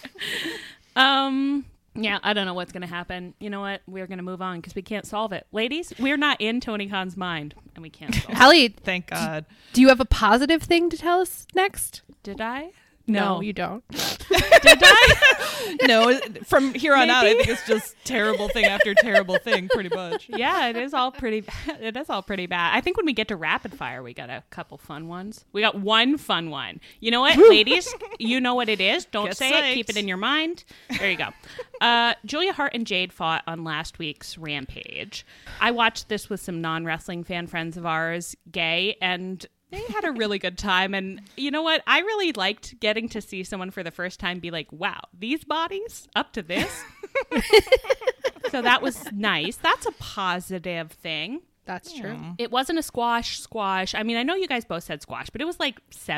Yeah, I don't know what's going to happen. You know what? We're going to move on because we can't solve it. Ladies, we're not in Tony Khan's mind, and we can't solve it. Hallie, thank God. Do you have a positive thing to tell us next? Did I? No, you don't. Did I? No, from here on out, I think it's just terrible thing after terrible thing, pretty much. Yeah, it is all pretty bad. I think when we get to rapid fire, we got a couple fun ones. We got one fun one. You know what, ladies? You know what it is. Don't say it. Keep it in your mind. There you go. Julia Hart and Jade fought on last week's Rampage. I watched this with some non-wrestling fan friends of ours, gay, and they had a really good time. And you know what? I really liked getting to see someone for the first time be like, wow, these bodies up to this? So that was nice. That's a positive thing. That's true. It wasn't a squash. I mean, I know you guys both said squash, but it was like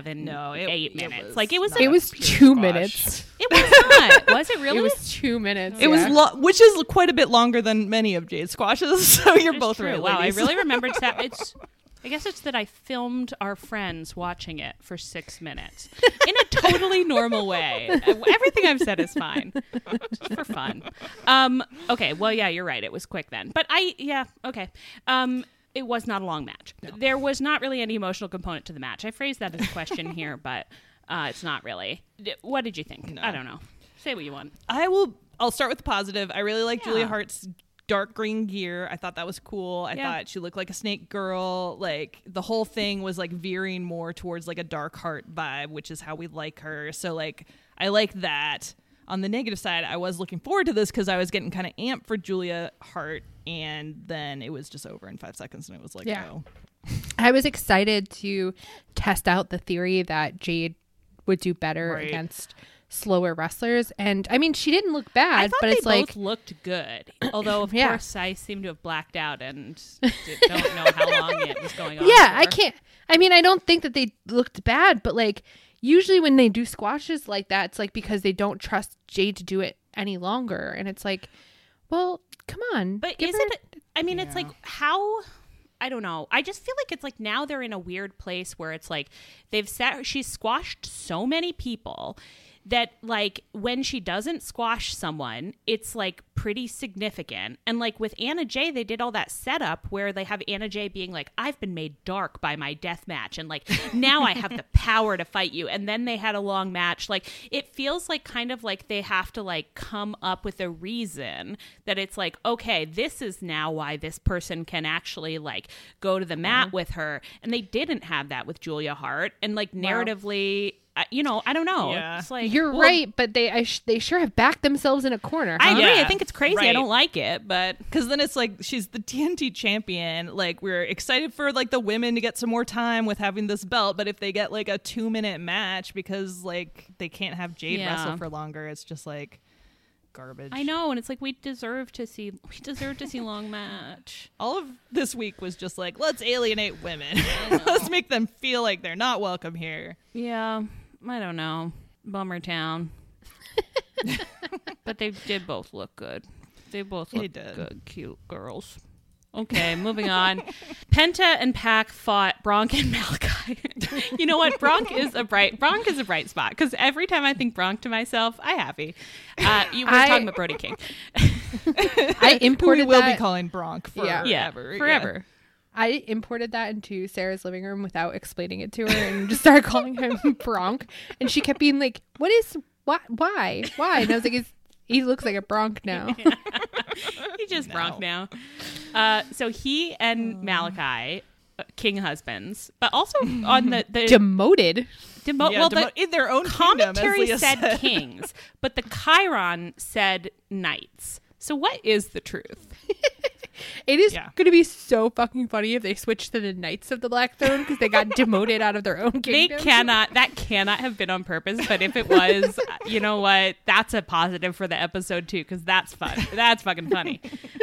8 minutes. It was 2 minutes. It was not. Was it really? It was 2 minutes. It was which is quite a bit longer than many of Jade's squashes. So you're both right. Wow, I really remembered that. I guess it's that I filmed our friends watching it for 6 minutes in a totally normal way. Everything I've said is fine. Just for fun. Okay. Well, yeah, you're right. It was quick then. But okay. It was not a long match. No. There was not really any emotional component to the match. I phrased that as a question here, but it's not really. What did you think? No. I don't know. Say what you want. I'll start with the positive. I really like Julia Hart's dark green gear. I thought that was cool. I thought she looked like a snake girl. Like the whole thing was like veering more towards like a Dark Heart vibe, which is how we like her. So like I like that. On the negative side, I was looking forward to this because I was getting kind of amped for Julia Hart, and then it was just over in 5 seconds, and it was like, oh. I was excited to test out the theory that Jade would do better against slower wrestlers, and I mean, she didn't look bad, but it's like both looked good. Although, of course, I seem to have blacked out and don't know how long it was going on. Yeah, I can't. I mean, I don't think that they looked bad, but like usually when they do squashes like that, it's like because they don't trust Jade to do it any longer, and it's like, well, come on. But I mean, it's like how. I don't know. I just feel like it's like now they're in a weird place where it's like she's squashed so many people that like when she doesn't squash someone, it's like pretty significant. And like with Anna Jay, they did all that setup where they have Anna Jay being like, I've been made dark by my death match. And like, now I have the power to fight you. And then they had a long match. Like it feels like kind of like they have to like come up with a reason that it's like, okay, this is now why this person can actually like go to the mat with her. And they didn't have that with Julia Hart. And like narratively, you know, I don't know. Yeah. It's like, You're right, but they sure have backed themselves in a corner. I huh? agree. Yeah. I think it's crazy. Right. I don't like it, but Because then it's like she's the TNT champion. Like we're excited for like the women to get some more time with having this belt, but if they get like a 2-minute match because like they can't have Jade wrestle for longer, it's just like garbage. I know, and it's like we deserve to see long match. All of this week was just like, let's alienate women. Let's make them feel like they're not welcome here. Yeah, I don't know. Bummer town. But they did both look good. They both look good, cute girls. Okay, moving on. Penta and Pac fought Bronk and Malachi. You know what? Bronk is a bright spot because every time I think Bronk to myself, I happy. You were talking about Brody King. I imported Who we will that. be calling Bronk forever. Forever. I imported that into Sarah's living room without explaining it to her and just started calling him Bronk. And she kept being like, why? And I was like, he looks like a Bronk now. He just Bronk now. So he and Malachi, king husbands, but also on the Demoted. In their own commentary kingdom, as Leah said kings, but the Chiron said knights. So what is the truth? It is going to be so fucking funny if they switch to the Knights of the Black Throne because they got demoted out of their own kingdom. That cannot have been on purpose, but if it was, you know what? That's a positive for the episode too, because that's fun. That's fucking funny.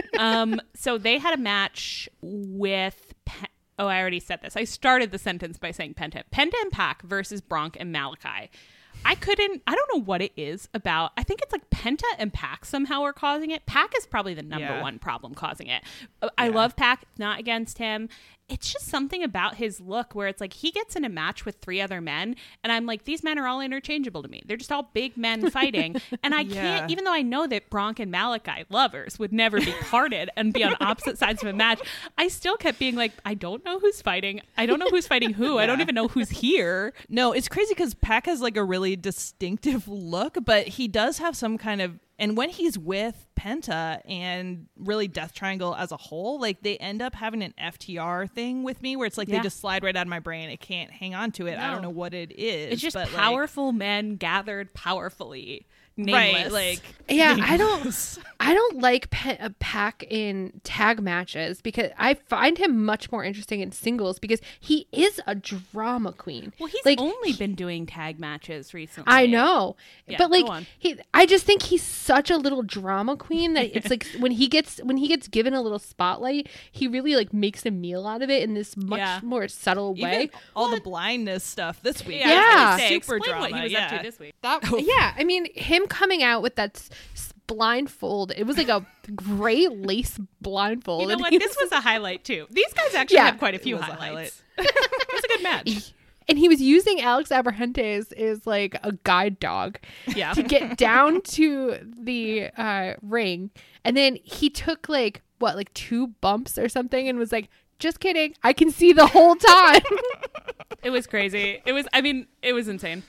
So they had a match with... I already said this. I started the sentence by saying Penta. Penta and Pac versus Bronk and Malachi. I don't know what it is about. I think it's like Penta and Pac somehow are causing it. Pac is probably the number one problem causing it. I love Pac, not against him. It's just something about his look where it's like he gets in a match with 3 other men and I'm like, these men are all interchangeable to me. They're just all big men fighting. And I can't, even though I know that Bronk and Malachi, lovers, would never be parted and be on opposite sides of a match, I still kept being like, I don't know who's fighting. I don't know who's fighting who. I don't even know who's here. No, it's crazy because Pac has like a really distinctive look, but he does have some kind of... And when he's with Penta and really Death Triangle as a whole, like they end up having an FTR thing with me where it's like they just slide right out of my brain. I can't hang on to it. No. I don't know what it is. It's just but powerful men gathered powerfully. Nameless. Right, I don't like Pac in tag matches because I find him much more interesting in singles because he is a drama queen. Well, he's like, only been doing tag matches recently. I know, Yeah, but like go on. I just think he's such a little drama queen that it's like when he gets given a little spotlight, he really like makes a meal out of it in this much more subtle way. Even all the blindness stuff this week. Yeah. Super Explain drama. what he was up to this week. Yeah, I mean him coming out with that blindfold. It was like a gray lace blindfold. You know and what? he This was a highlight too. These guys actually had quite a few highlights. It was a good match. And he was using Alex Abrahantes as like a guide dog to get down to the ring. And then he took like 2 bumps or something and was like, just kidding. I can see the whole time. It was crazy. It was insane.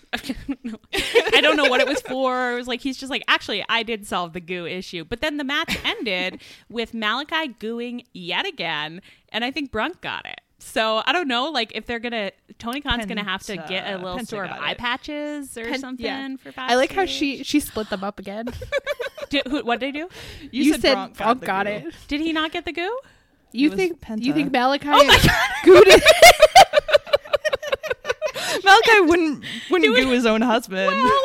I don't know what it was for. It was like, he's just like, actually, I did solve the goo issue. But then the match ended with Malachi gooing yet again. And I think Brunk got it. So I don't know, like if they're Tony Khan's gonna have to get a little store of eye patches or something for backstage. I like how she split them up again. What did they do? You said Brunk got it. Did he not get the goo? You think Malachi? Oh my God. gooed it? Malachi wouldn't goo his own husband. Well,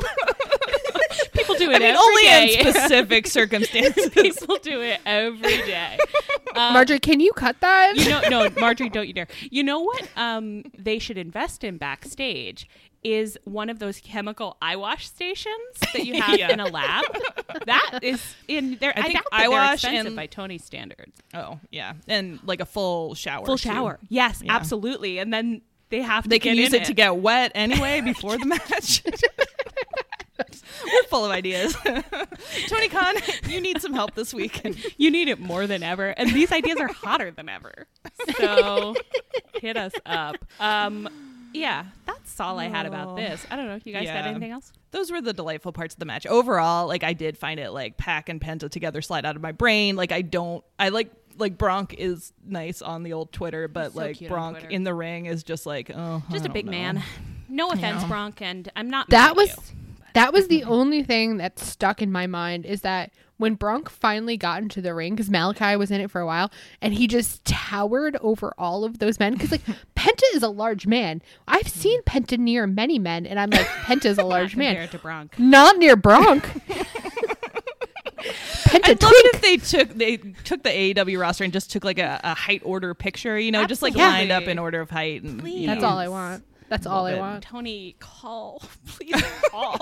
people do it every only day. in specific circumstances. People do it every day. Marjorie, can you cut that? No, Marjorie, don't you dare. You know what they should invest in backstage is one of those chemical eye wash stations that you have in a lab. That is in there. I think eye wash they're expensive by Tony's standards. Oh, yeah. And like a full shower. Full shower. Yes, absolutely. And then they can use it to get wet anyway before the match. We're full of ideas. Tony Khan, you need some help this week. You need it more than ever. And these ideas are hotter than ever. So hit us up. Yeah, that's all I had about this. I don't know. You guys got anything else? Those were the delightful parts of the match. Overall, like I did find it like Pac and Penta together slide out of my brain. Like I like Bronk is nice on the old Twitter, but so like Bronk in the ring is just like, just a big man. No offense, Bronk, and I'm not. That was the only thing that stuck in my mind is that when Bronk finally got into the ring, because Malachi was in it for a while, and he just towered over all of those men. Because, like, Penta is a large man. I've seen Penta near many men, and I'm like, Penta's a large man. Compared to Bronk. Not near Bronk. I'd love it if they took the AEW roster and just took, like, a height order picture, you know, Absolutely. just, like, lined up in order of height. And, Please. That's all I want. That's all I want. Tony, call. Please call.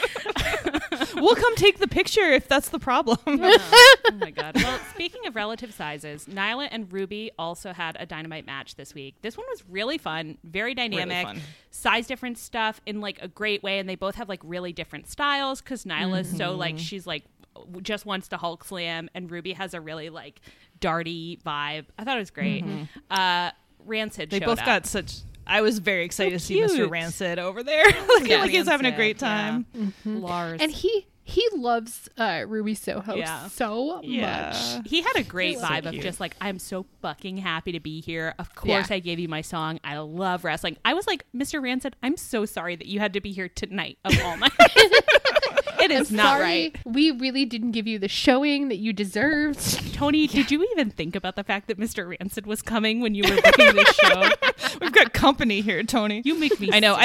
We'll come take the picture if that's the problem. Oh my God. Well, speaking of relative sizes, Nyla and Ruby also had a Dynamite match this week. This one was really fun, very dynamic, really size difference stuff in like a great way. And they both have like really different styles because Nyla's so like, she's like just wants to Hulk slam and Ruby has a really like darty vibe. I thought it was great. Rancid They showed both up. got such... I was very excited to see Mr. Rancid over there. Like he's having a great time. Yeah. Lars. And he loves Ruby Soho so much. He had a great vibe of just like, I'm so fucking happy to be here. Of course I gave you my song. I love wrestling. I was like, Mr. Rancid, I'm so sorry that you had to be here tonight of all night. It is not right. We really didn't give you the showing that you deserved. Tony, did you even think about the fact that Mr. Rancid was coming when you were booking this show? We've got company here, Tony. You make me I know.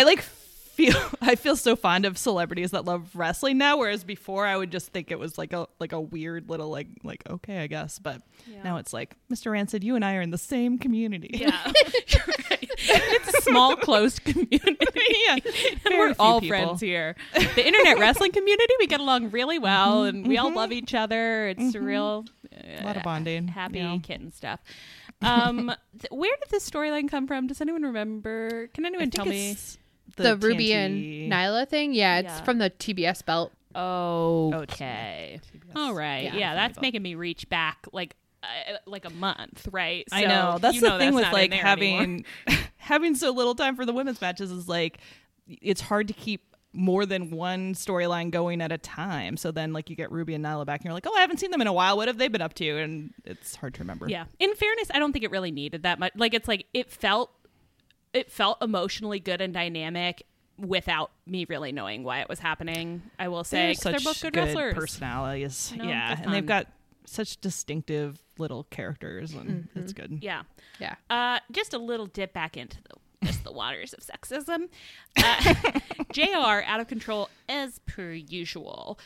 I feel so fond of celebrities that love wrestling now, whereas before I would just think it was like a weird little like okay, I guess. But now it's like, Mr. Rancid, you and I are in the same community. Yeah. Right. It's a small, closed community. Yeah. And we're all friends here. The internet wrestling community, we get along really well and we all love each other. It's a real a lot of bonding. Happy kitten stuff. Where did this storyline come from? Does anyone remember? Can anyone tell me? The Ruby and Nyla thing? Yeah, it's from the TBS belt. Okay. All right. Yeah, that's making me reach back like a month, right? So I know. That's the thing with like having so little time for the women's matches is like it's hard to keep more than one storyline going at a time. So then like you get Ruby and Nyla back and you're like, oh, I haven't seen them in a while. What have they been up to? And it's hard to remember. Yeah. In fairness, I don't think it really needed that much. Like it's like it felt emotionally good and dynamic without me really knowing why it was happening. I will say, because they're both good wrestlers, personalities. And they've got such distinctive little characters, and it's good. Yeah. Just a little dip back into the waters of sexism. JR, out of control as per usual,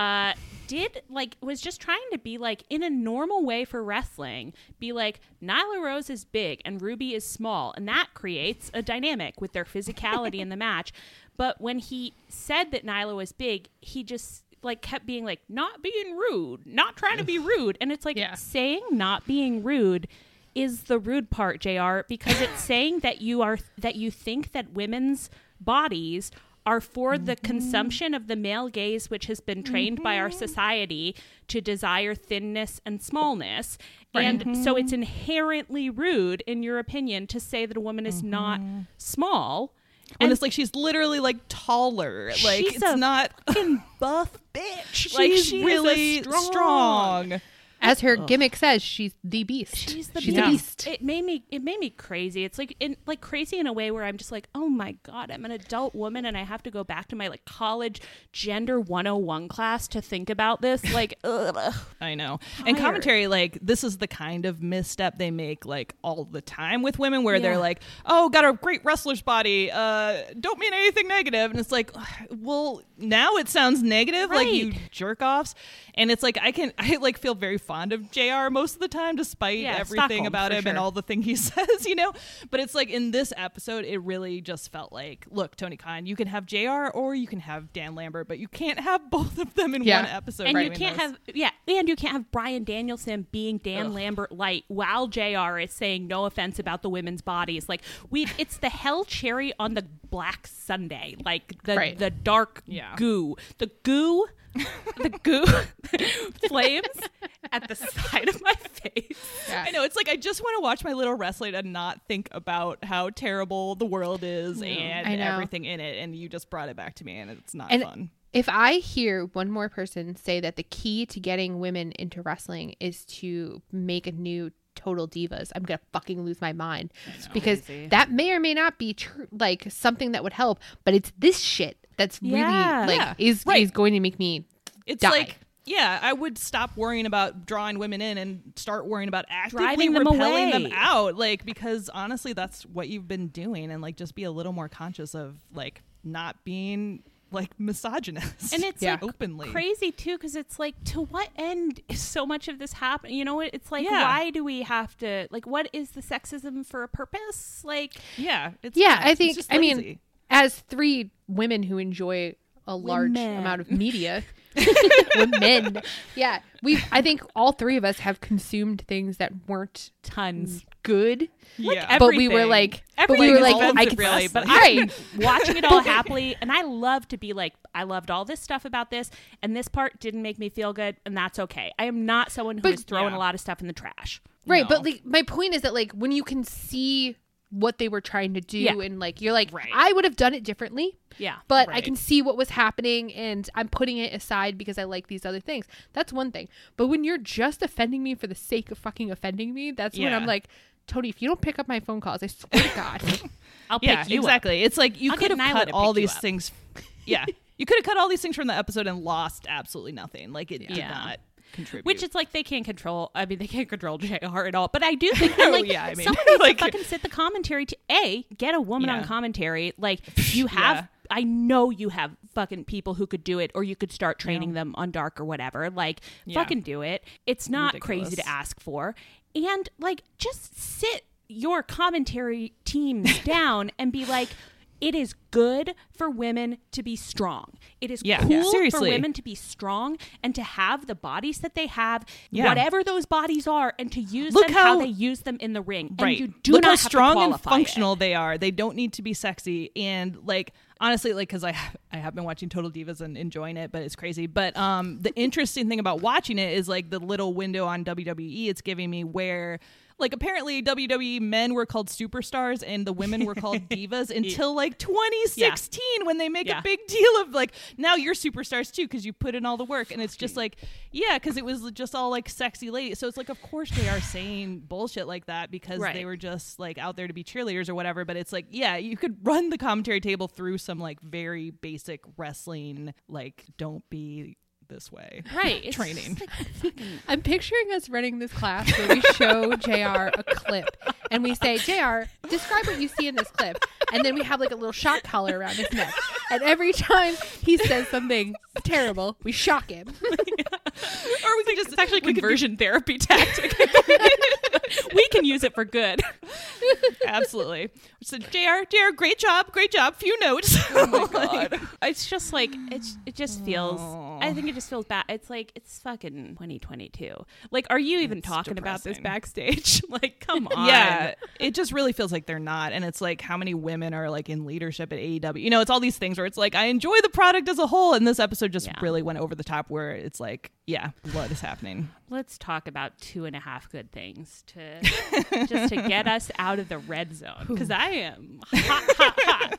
was just trying to be like in a normal way for wrestling, be like Nyla Rose is big and Ruby is small, and that creates a dynamic with their physicality in the match. But when he said that Nyla was big, he just like kept being like, not being rude, not trying to be rude. And it's like saying not being rude is the rude part, JR, because it's saying that you think that women's bodies are for the consumption of the male gaze, which has been trained by our society to desire thinness and smallness. Right. And so it's inherently rude, in your opinion, to say that a woman is not small. And it's like she's literally like taller. Like she's it's not fucking buff bitch. She's really strong. As her gimmick says, she's the beast. She's the beast. It made me crazy. It's like crazy in a way where I'm just like, oh my God, I'm an adult woman and I have to go back to my like college gender 101 class to think about this. Like, ugh. I know. And commentary, like, this is the kind of misstep they make like all the time with women where they're like, oh, got a great wrestler's body. Don't mean anything negative. And it's like, well, now it sounds negative, like you jerk offs. And it's like, I like feel very fond fond of JR most of the time, despite everything Stockholm, about him sure. and all the thing he says, you know. But it's like in this episode, it really just felt like, look, Tony Khan, you can have JR or you can have Dan Lambert, but you can't have both of them in one episode. And you can't have and you can't have Bryan Danielson being Dan Lambert light while JR is saying no offense about the women's bodies. Like it's the hell cherry on the black sundae, like the dark goo, the goo flames at the side of my face. I know, it's like I just want to watch my little wrestling and not think about how terrible the world is and everything in it, and you just brought it back to me, and it's not fun. If I hear one more person say that the key to getting women into wrestling is to make a new Total Divas, I'm gonna fucking lose my mind, because that may or may not be like something that would help, but it's this shit that's really is going to make me die. Like, I would stop worrying about drawing women in and start worrying about actively driving them repelling away. them out, like, because honestly that's what you've been doing, and like just be a little more conscious of like not being like misogynist. And it's like openly crazy too, because it's like, to what end is so much of this happening? You know, it's like, why do we have to, like, what is the sexism for a purpose? Like, I think, I mean, as three women who enjoy a large amount of media, women, I think all three of us have consumed things that weren't tons good. Like but we were like, I can really, but I'm watching it all happily, and I love to be like, I loved all this stuff about this, and this part didn't make me feel good, and that's okay. I am not someone who is throwing a lot of stuff in the trash. Right, but like my point is that like when you can see what they were trying to do, and like you're like, I would have done it differently. But I can see what was happening, and I'm putting it aside because I like these other things. That's one thing. But when you're just offending me for the sake of fucking offending me, that's when I'm like, Tony, if you don't pick up my phone calls, I swear to God, I'll pick you up. It's like you could have cut all these things. You could have cut all these things from the episode and lost absolutely nothing. Like it did not contribute. Which it's like they can't control. I mean, they can't control JR at all. But I do think that, like, I mean, someone needs to fucking sit the commentary to get a woman on commentary. Like you have. I know you have fucking people who could do it, or you could start training them on Dark or whatever. Like, fucking do it. It's not crazy to ask for. And, like, just sit your commentary teams down and be like, it is good for women to be strong. It is cool for women to be strong and to have the bodies that they have, whatever those bodies are, and to use them how they use them in the ring. And you do Look not how have strong to and functional it. they are. They don't need to be sexy. And like, honestly, like, because I have been watching Total Divas and enjoying it, but it's crazy. But the interesting thing about watching it is like the little window on WWE it's giving me where, like, apparently WWE men were called superstars and the women were called divas until like 2016 when they make a big deal of like, now you're superstars too because you put in all the work. And it's just like, because it was just all like sexy ladies. So it's like, of course they are saying bullshit like that because they were just like out there to be cheerleaders or whatever. But it's like, you could run the commentary table through some like very basic wrestling, like, don't be this way training. Like, I'm picturing us running this class where we show JR a clip and we say, JR, describe what you see in this clip, and then we have like a little shock collar around his neck, and every time he says something terrible we shock him. Or we can just, it's actually a conversion therapy tactic. We can use it for good. Absolutely. So JR, great job, few notes. Oh my God. It's just like, it just feels, I think it just feels bad. It's like, it's fucking 2022. Like, are you even talking about this backstage? Like, come on. Yeah, it just really feels like they're not. And it's like, how many women are like in leadership at AEW? You know, it's all these things where it's like, I enjoy the product as a whole, and this episode just really went over the top where it's like, what is happening? Let's talk about 2.5 good things to just to get us out of the red zone, because I am hot.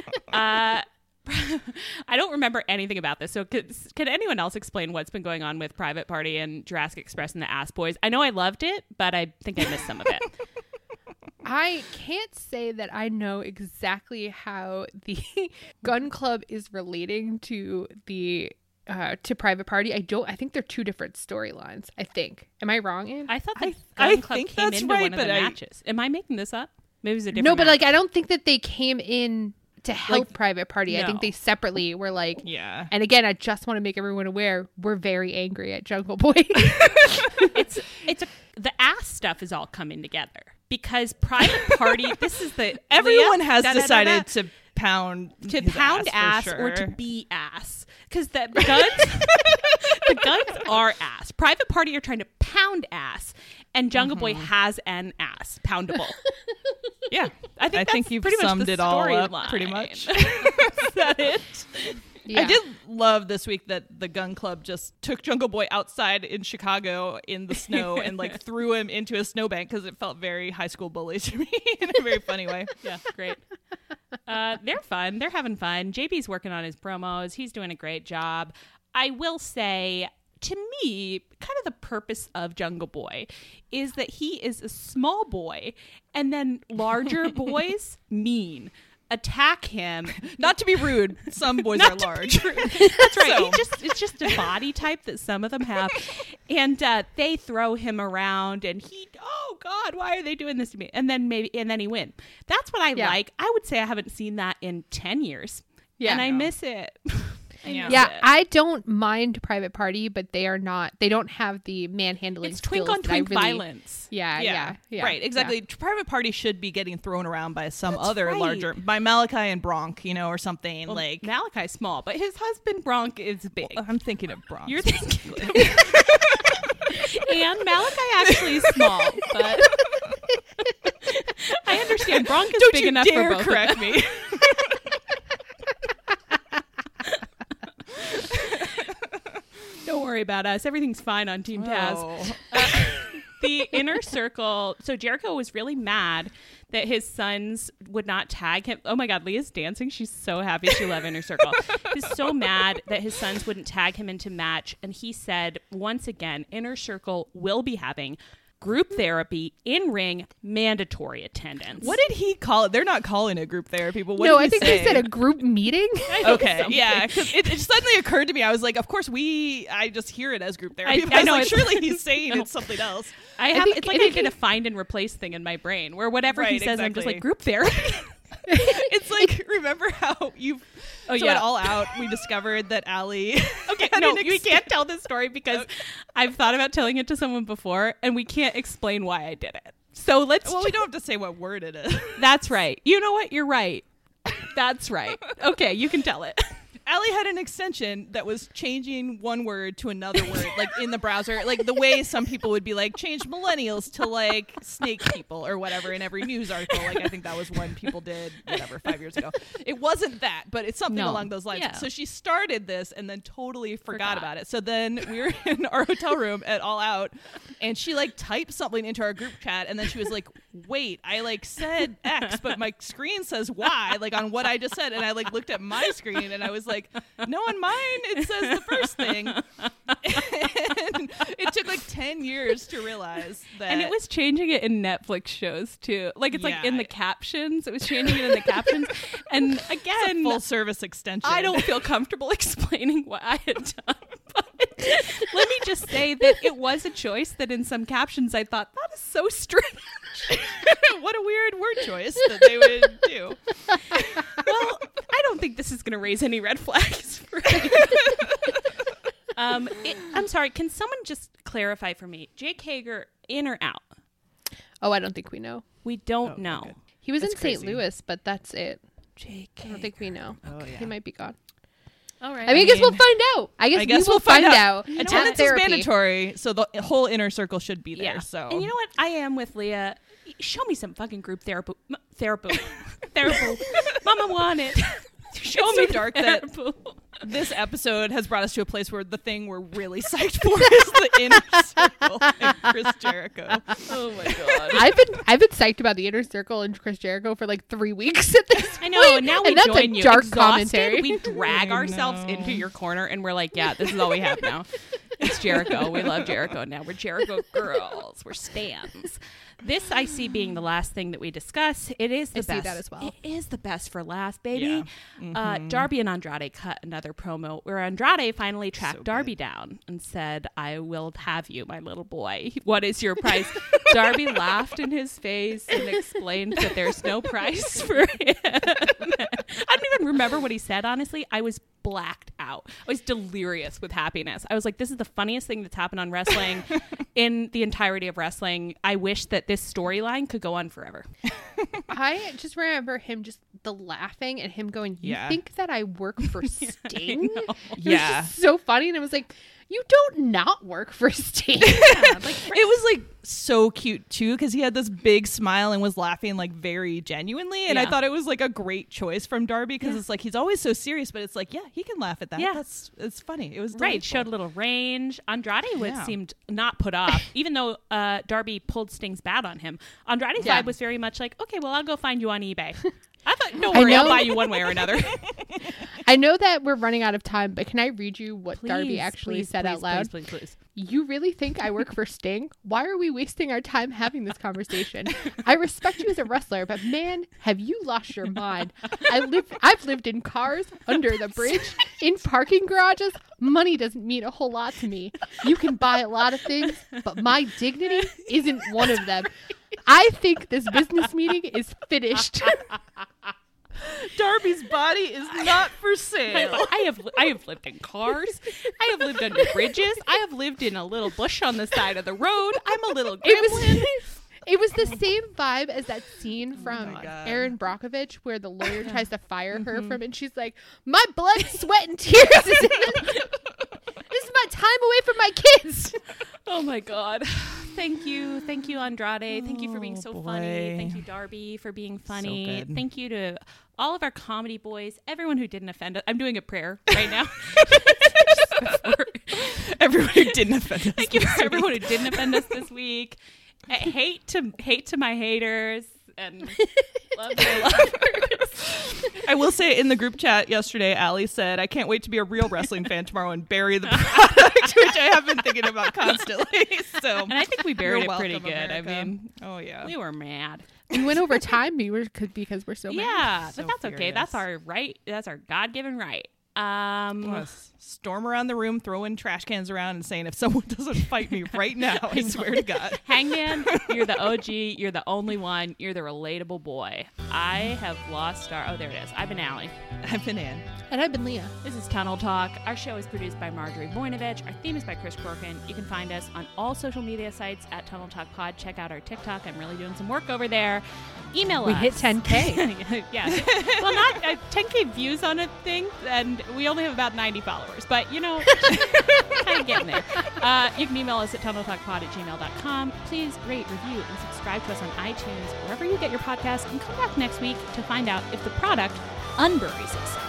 I don't remember anything about this, so could anyone else explain what's been going on with Private Party and Jurassic Express and the Ass Boys? I know I loved it, but I think I missed some of it. I can't say that I know exactly how the Gun Club is relating to the to Private Party. I think they're two different storylines. I think. Am I wrong, Anne? I thought the Gun Club came into one of the matches. Am I making this up? Maybe it was a different match. Like, I don't think that they came in to help Private Party. I think they separately were like, yeah. And again, I just want to make everyone aware, we're very angry at Jungle Boy. The ass stuff is all coming together because Private Party. This is everyone has decided to pound ass sure. or to be ass because the guns are ass. Private Party are trying to pound ass, and Jungle Boy has an ass poundable. Yeah, I think you've pretty summed much the it all up storyline. pretty much. Is that it? Yeah. I did love this week that the gun club just took Jungle Boy outside in Chicago in the snow and like threw him into a snowbank because it felt very high school bully to me in a very funny way. Yeah, great. They're fun. They're having fun. JB's working on his promos. He's doing a great job. I will say, to me, kind of the purpose of Jungle Boy is that he is a small boy and then larger boys attack him. Not to be rude, some boys are large. That's right. It's just a body type that some of them have. And they throw him around and oh God, why are they doing this to me? And then he wins. That's what I like. I would say I haven't seen that in 10 years. Yeah. And I miss it. I don't mind Private Party, but they don't have the manhandling It's skills. twink on twink violence. Yeah. Right, exactly. Yeah. Private Party should be getting thrown around by some other right. by Malachi and Bronk, or something. Well, like Malachi's small, but his husband Bronk is big. Well, I'm thinking of Bronk. You're thinking and Malachi actually is small, but I understand Bronk is big enough for both. Correct me. Don't worry about us. Everything's fine on Team Taz. The Inner Circle. So Jericho was really mad that his sons would not tag him. Oh my God, Leah's dancing. She's so happy. She loved Inner Circle. He's so mad that his sons wouldn't tag him into match. And he said, once again, Inner Circle will be having group therapy, in-ring, mandatory attendance. What did he call it? They're not calling it group therapy, but I think they said a group meeting. Okay, yeah, because it suddenly occurred to me. I was like, of course I just hear it as group therapy. I know, like, surely he's saying it's something else. It's like I get a find and replace thing in my brain where whatever he says, I'm just like, group therapy. It's like, remember how at All Out we discovered that Allie we can't tell this story because I've thought about telling it to someone before and we can't explain why I did it. So we don't have to say what word it is. That's right. You know what? You're right. That's right. Okay, you can tell it. Allie had an extension that was changing one word to another word, like in the browser, like the way some people would be like, change millennials to like snake people or whatever in every news article. Like I think that was one people did, 5 years ago. It wasn't that, but it's something along those lines. Yeah. So she started this and then totally forgot about it. So then we were in our hotel room at All Out and she like typed something into our group chat and then she was like, wait, I like said X, but my screen says Y, like on what I just said. And I like looked at my screen and I was like, no, on mine it says the first thing. And it took like 10 years to realize that. And it was changing it in Netflix shows too. Like it's like in the captions. It was changing it in the captions. And again, full service extension. I don't feel comfortable explaining what I had done. But let me just say that it was a choice that in some captions I thought, that is so strange. What a weird word choice that they would do. Well, I don't think this is going to raise any red flags for me. I'm sorry. Can someone just clarify for me? Jake Hager, in or out? Oh, I don't think we know. We don't know. Okay. He was That's in crazy. St. Louis, but that's it. Jake I don't think we know. Oh, yeah. He might be gone. All right. I guess we'll find out. I guess we will find out. Attendance is mandatory, so the whole Inner Circle should be there. Yeah. So, and you know what? I am with Leah. Show me some fucking group therapy. Mama want it. Show it's me so dark that this episode has brought us to a place where the thing we're really psyched for is the Inner Circle and Chris Jericho. Oh my God. I've been psyched about the Inner Circle and Chris Jericho for like 3 weeks at this I know, point, and now we that's join a you. dark Exhausted, commentary. We drag ourselves into your corner and we're like, yeah, this is all we have now. It's Jericho. We love Jericho now. We're Jericho girls. We're stans. This I see being the last thing that we discuss. It is the best. I see that as well. It is the best for last, baby. Yeah. Darby and Andrade cut another promo where Andrade finally tracked Darby down and said, I will have you, my little boy. What is your price? Darby laughed in his face and explained that there's no price for him. I'm even remember what he said, honestly. I was blacked out. I was delirious with happiness. I was like, this is the funniest thing that's happened on wrestling in the entirety of wrestling. I wish that this storyline could go on forever. I just remember him just the laughing and him going, you think that I work for Sting? It was just so funny. And it was like, you don't not work for Sting. It was like so cute too, because he had this big smile and was laughing like very genuinely, and I thought it was like a great choice from Darby, because it's like he's always so serious, but it's like he can laugh at that. It's funny. It was delightful. Right. Showed a little range. Andrade seemed not put off, even though Darby pulled Sting's bat on him. Andrade's vibe was very much like, okay, well, I'll go find you on eBay. I thought, don't worry, I'll buy you one way or another. I know that we're running out of time, but can I read you what Darby actually said out loud? Please. You really think I work for Sting? Why are we wasting our time having this conversation? I respect you as a wrestler, but man, have you lost your mind? I've lived in cars, under the bridge, in parking garages. Money doesn't mean a whole lot to me. You can buy a lot of things, but my dignity isn't one of them. I think this business meeting is finished. Darby's body is not for sale. I have lived in cars. I have lived under bridges. I have lived in a little bush on the side of the road. I'm a little gremlin. It was the same vibe as that scene from Erin Brockovich where the lawyer tries to fire her from it, and she's like, my blood, sweat, and tears is in this. This is my time away from my kids. Oh my God. Thank you, Andrade. Thank you for being so funny. Thank you, Darby, for being funny. So thank you to all of our comedy boys, everyone who didn't offend us. I'm doing a prayer right now. Everyone who didn't offend us. Thank you for everyone who didn't offend us this week. Hate to my haters, and love my lovers. I will say, in the group chat yesterday, Allie said, I can't wait to be a real wrestling fan tomorrow and bury the product, which I have been thinking about constantly. So, and I think we buried it pretty good. America. I mean, we were mad. We went over time because we're so mad. Yeah, so but that's okay. furious. That's our right. That's our God-given right. Storm around the room, throwing trash cans around and saying, if someone doesn't fight me right now, I swear to God. Hangman, you're the OG. You're the only one. You're the relatable boy. I have lost our... Oh, there it is. I've been Allie. I've been Ann. And I've been Leah. This is Tunnel Talk. Our show is produced by Marjorie Voinovich. Our theme is by Chris Corkin. You can find us on all social media sites at Tunnel Talk Pod. Check out our TikTok. I'm really doing some work over there. Email us. We hit 10K. Yeah. Well, not 10K views on a thing, and we only have about 90 followers. But, kind of getting there. You can email us at tunneltalkpod@gmail.com. Please rate, review, and subscribe to us on iTunes, wherever you get your podcasts, and come back next week to find out if the product unburies itself.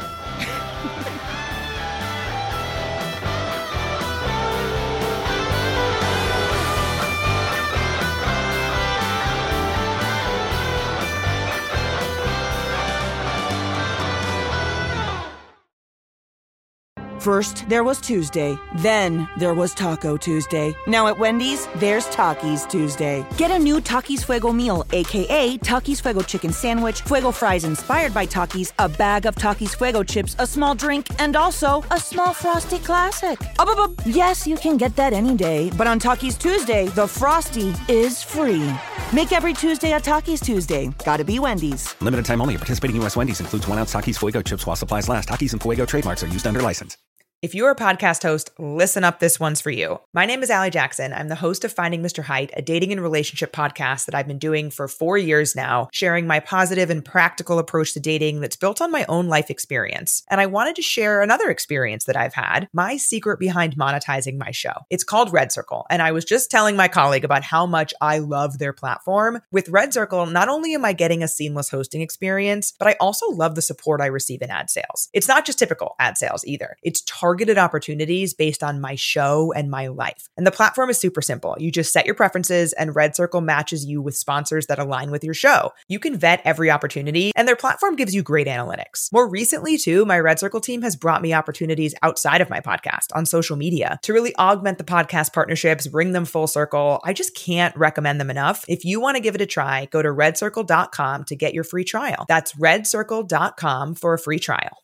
First, there was Tuesday. Then, there was Taco Tuesday. Now at Wendy's, there's Takis Tuesday. Get a new Takis Fuego meal, a.k.a. Takis Fuego chicken sandwich, Fuego fries inspired by Takis, a bag of Takis Fuego chips, a small drink, and also a small Frosty Classic. Yes, you can get that any day, but on Takis Tuesday, the Frosty is free. Make every Tuesday a Takis Tuesday. Gotta be Wendy's. Limited time only. Participating U.S. Wendy's includes 1 ounce Takis Fuego chips while supplies last. Takis and Fuego trademarks are used under license. If you're a podcast host, listen up, this one's for you. My name is Allie Jackson. I'm the host of Finding Mr. Height, a dating and relationship podcast that I've been doing for 4 years now, sharing my positive and practical approach to dating that's built on my own life experience. And I wanted to share another experience that I've had, my secret behind monetizing my show. It's called Red Circle, and I was just telling my colleague about how much I love their platform. With Red Circle, not only am I getting a seamless hosting experience, but I also love the support I receive in ad sales. It's not just typical ad sales either. It's targeted opportunities based on my show and my life. And the platform is super simple. You just set your preferences and Red Circle matches you with sponsors that align with your show. You can vet every opportunity and their platform gives you great analytics. More recently too, my Red Circle team has brought me opportunities outside of my podcast on social media to really augment the podcast partnerships, bring them full circle. I just can't recommend them enough. If you want to give it a try, go to redcircle.com to get your free trial. That's redcircle.com for a free trial.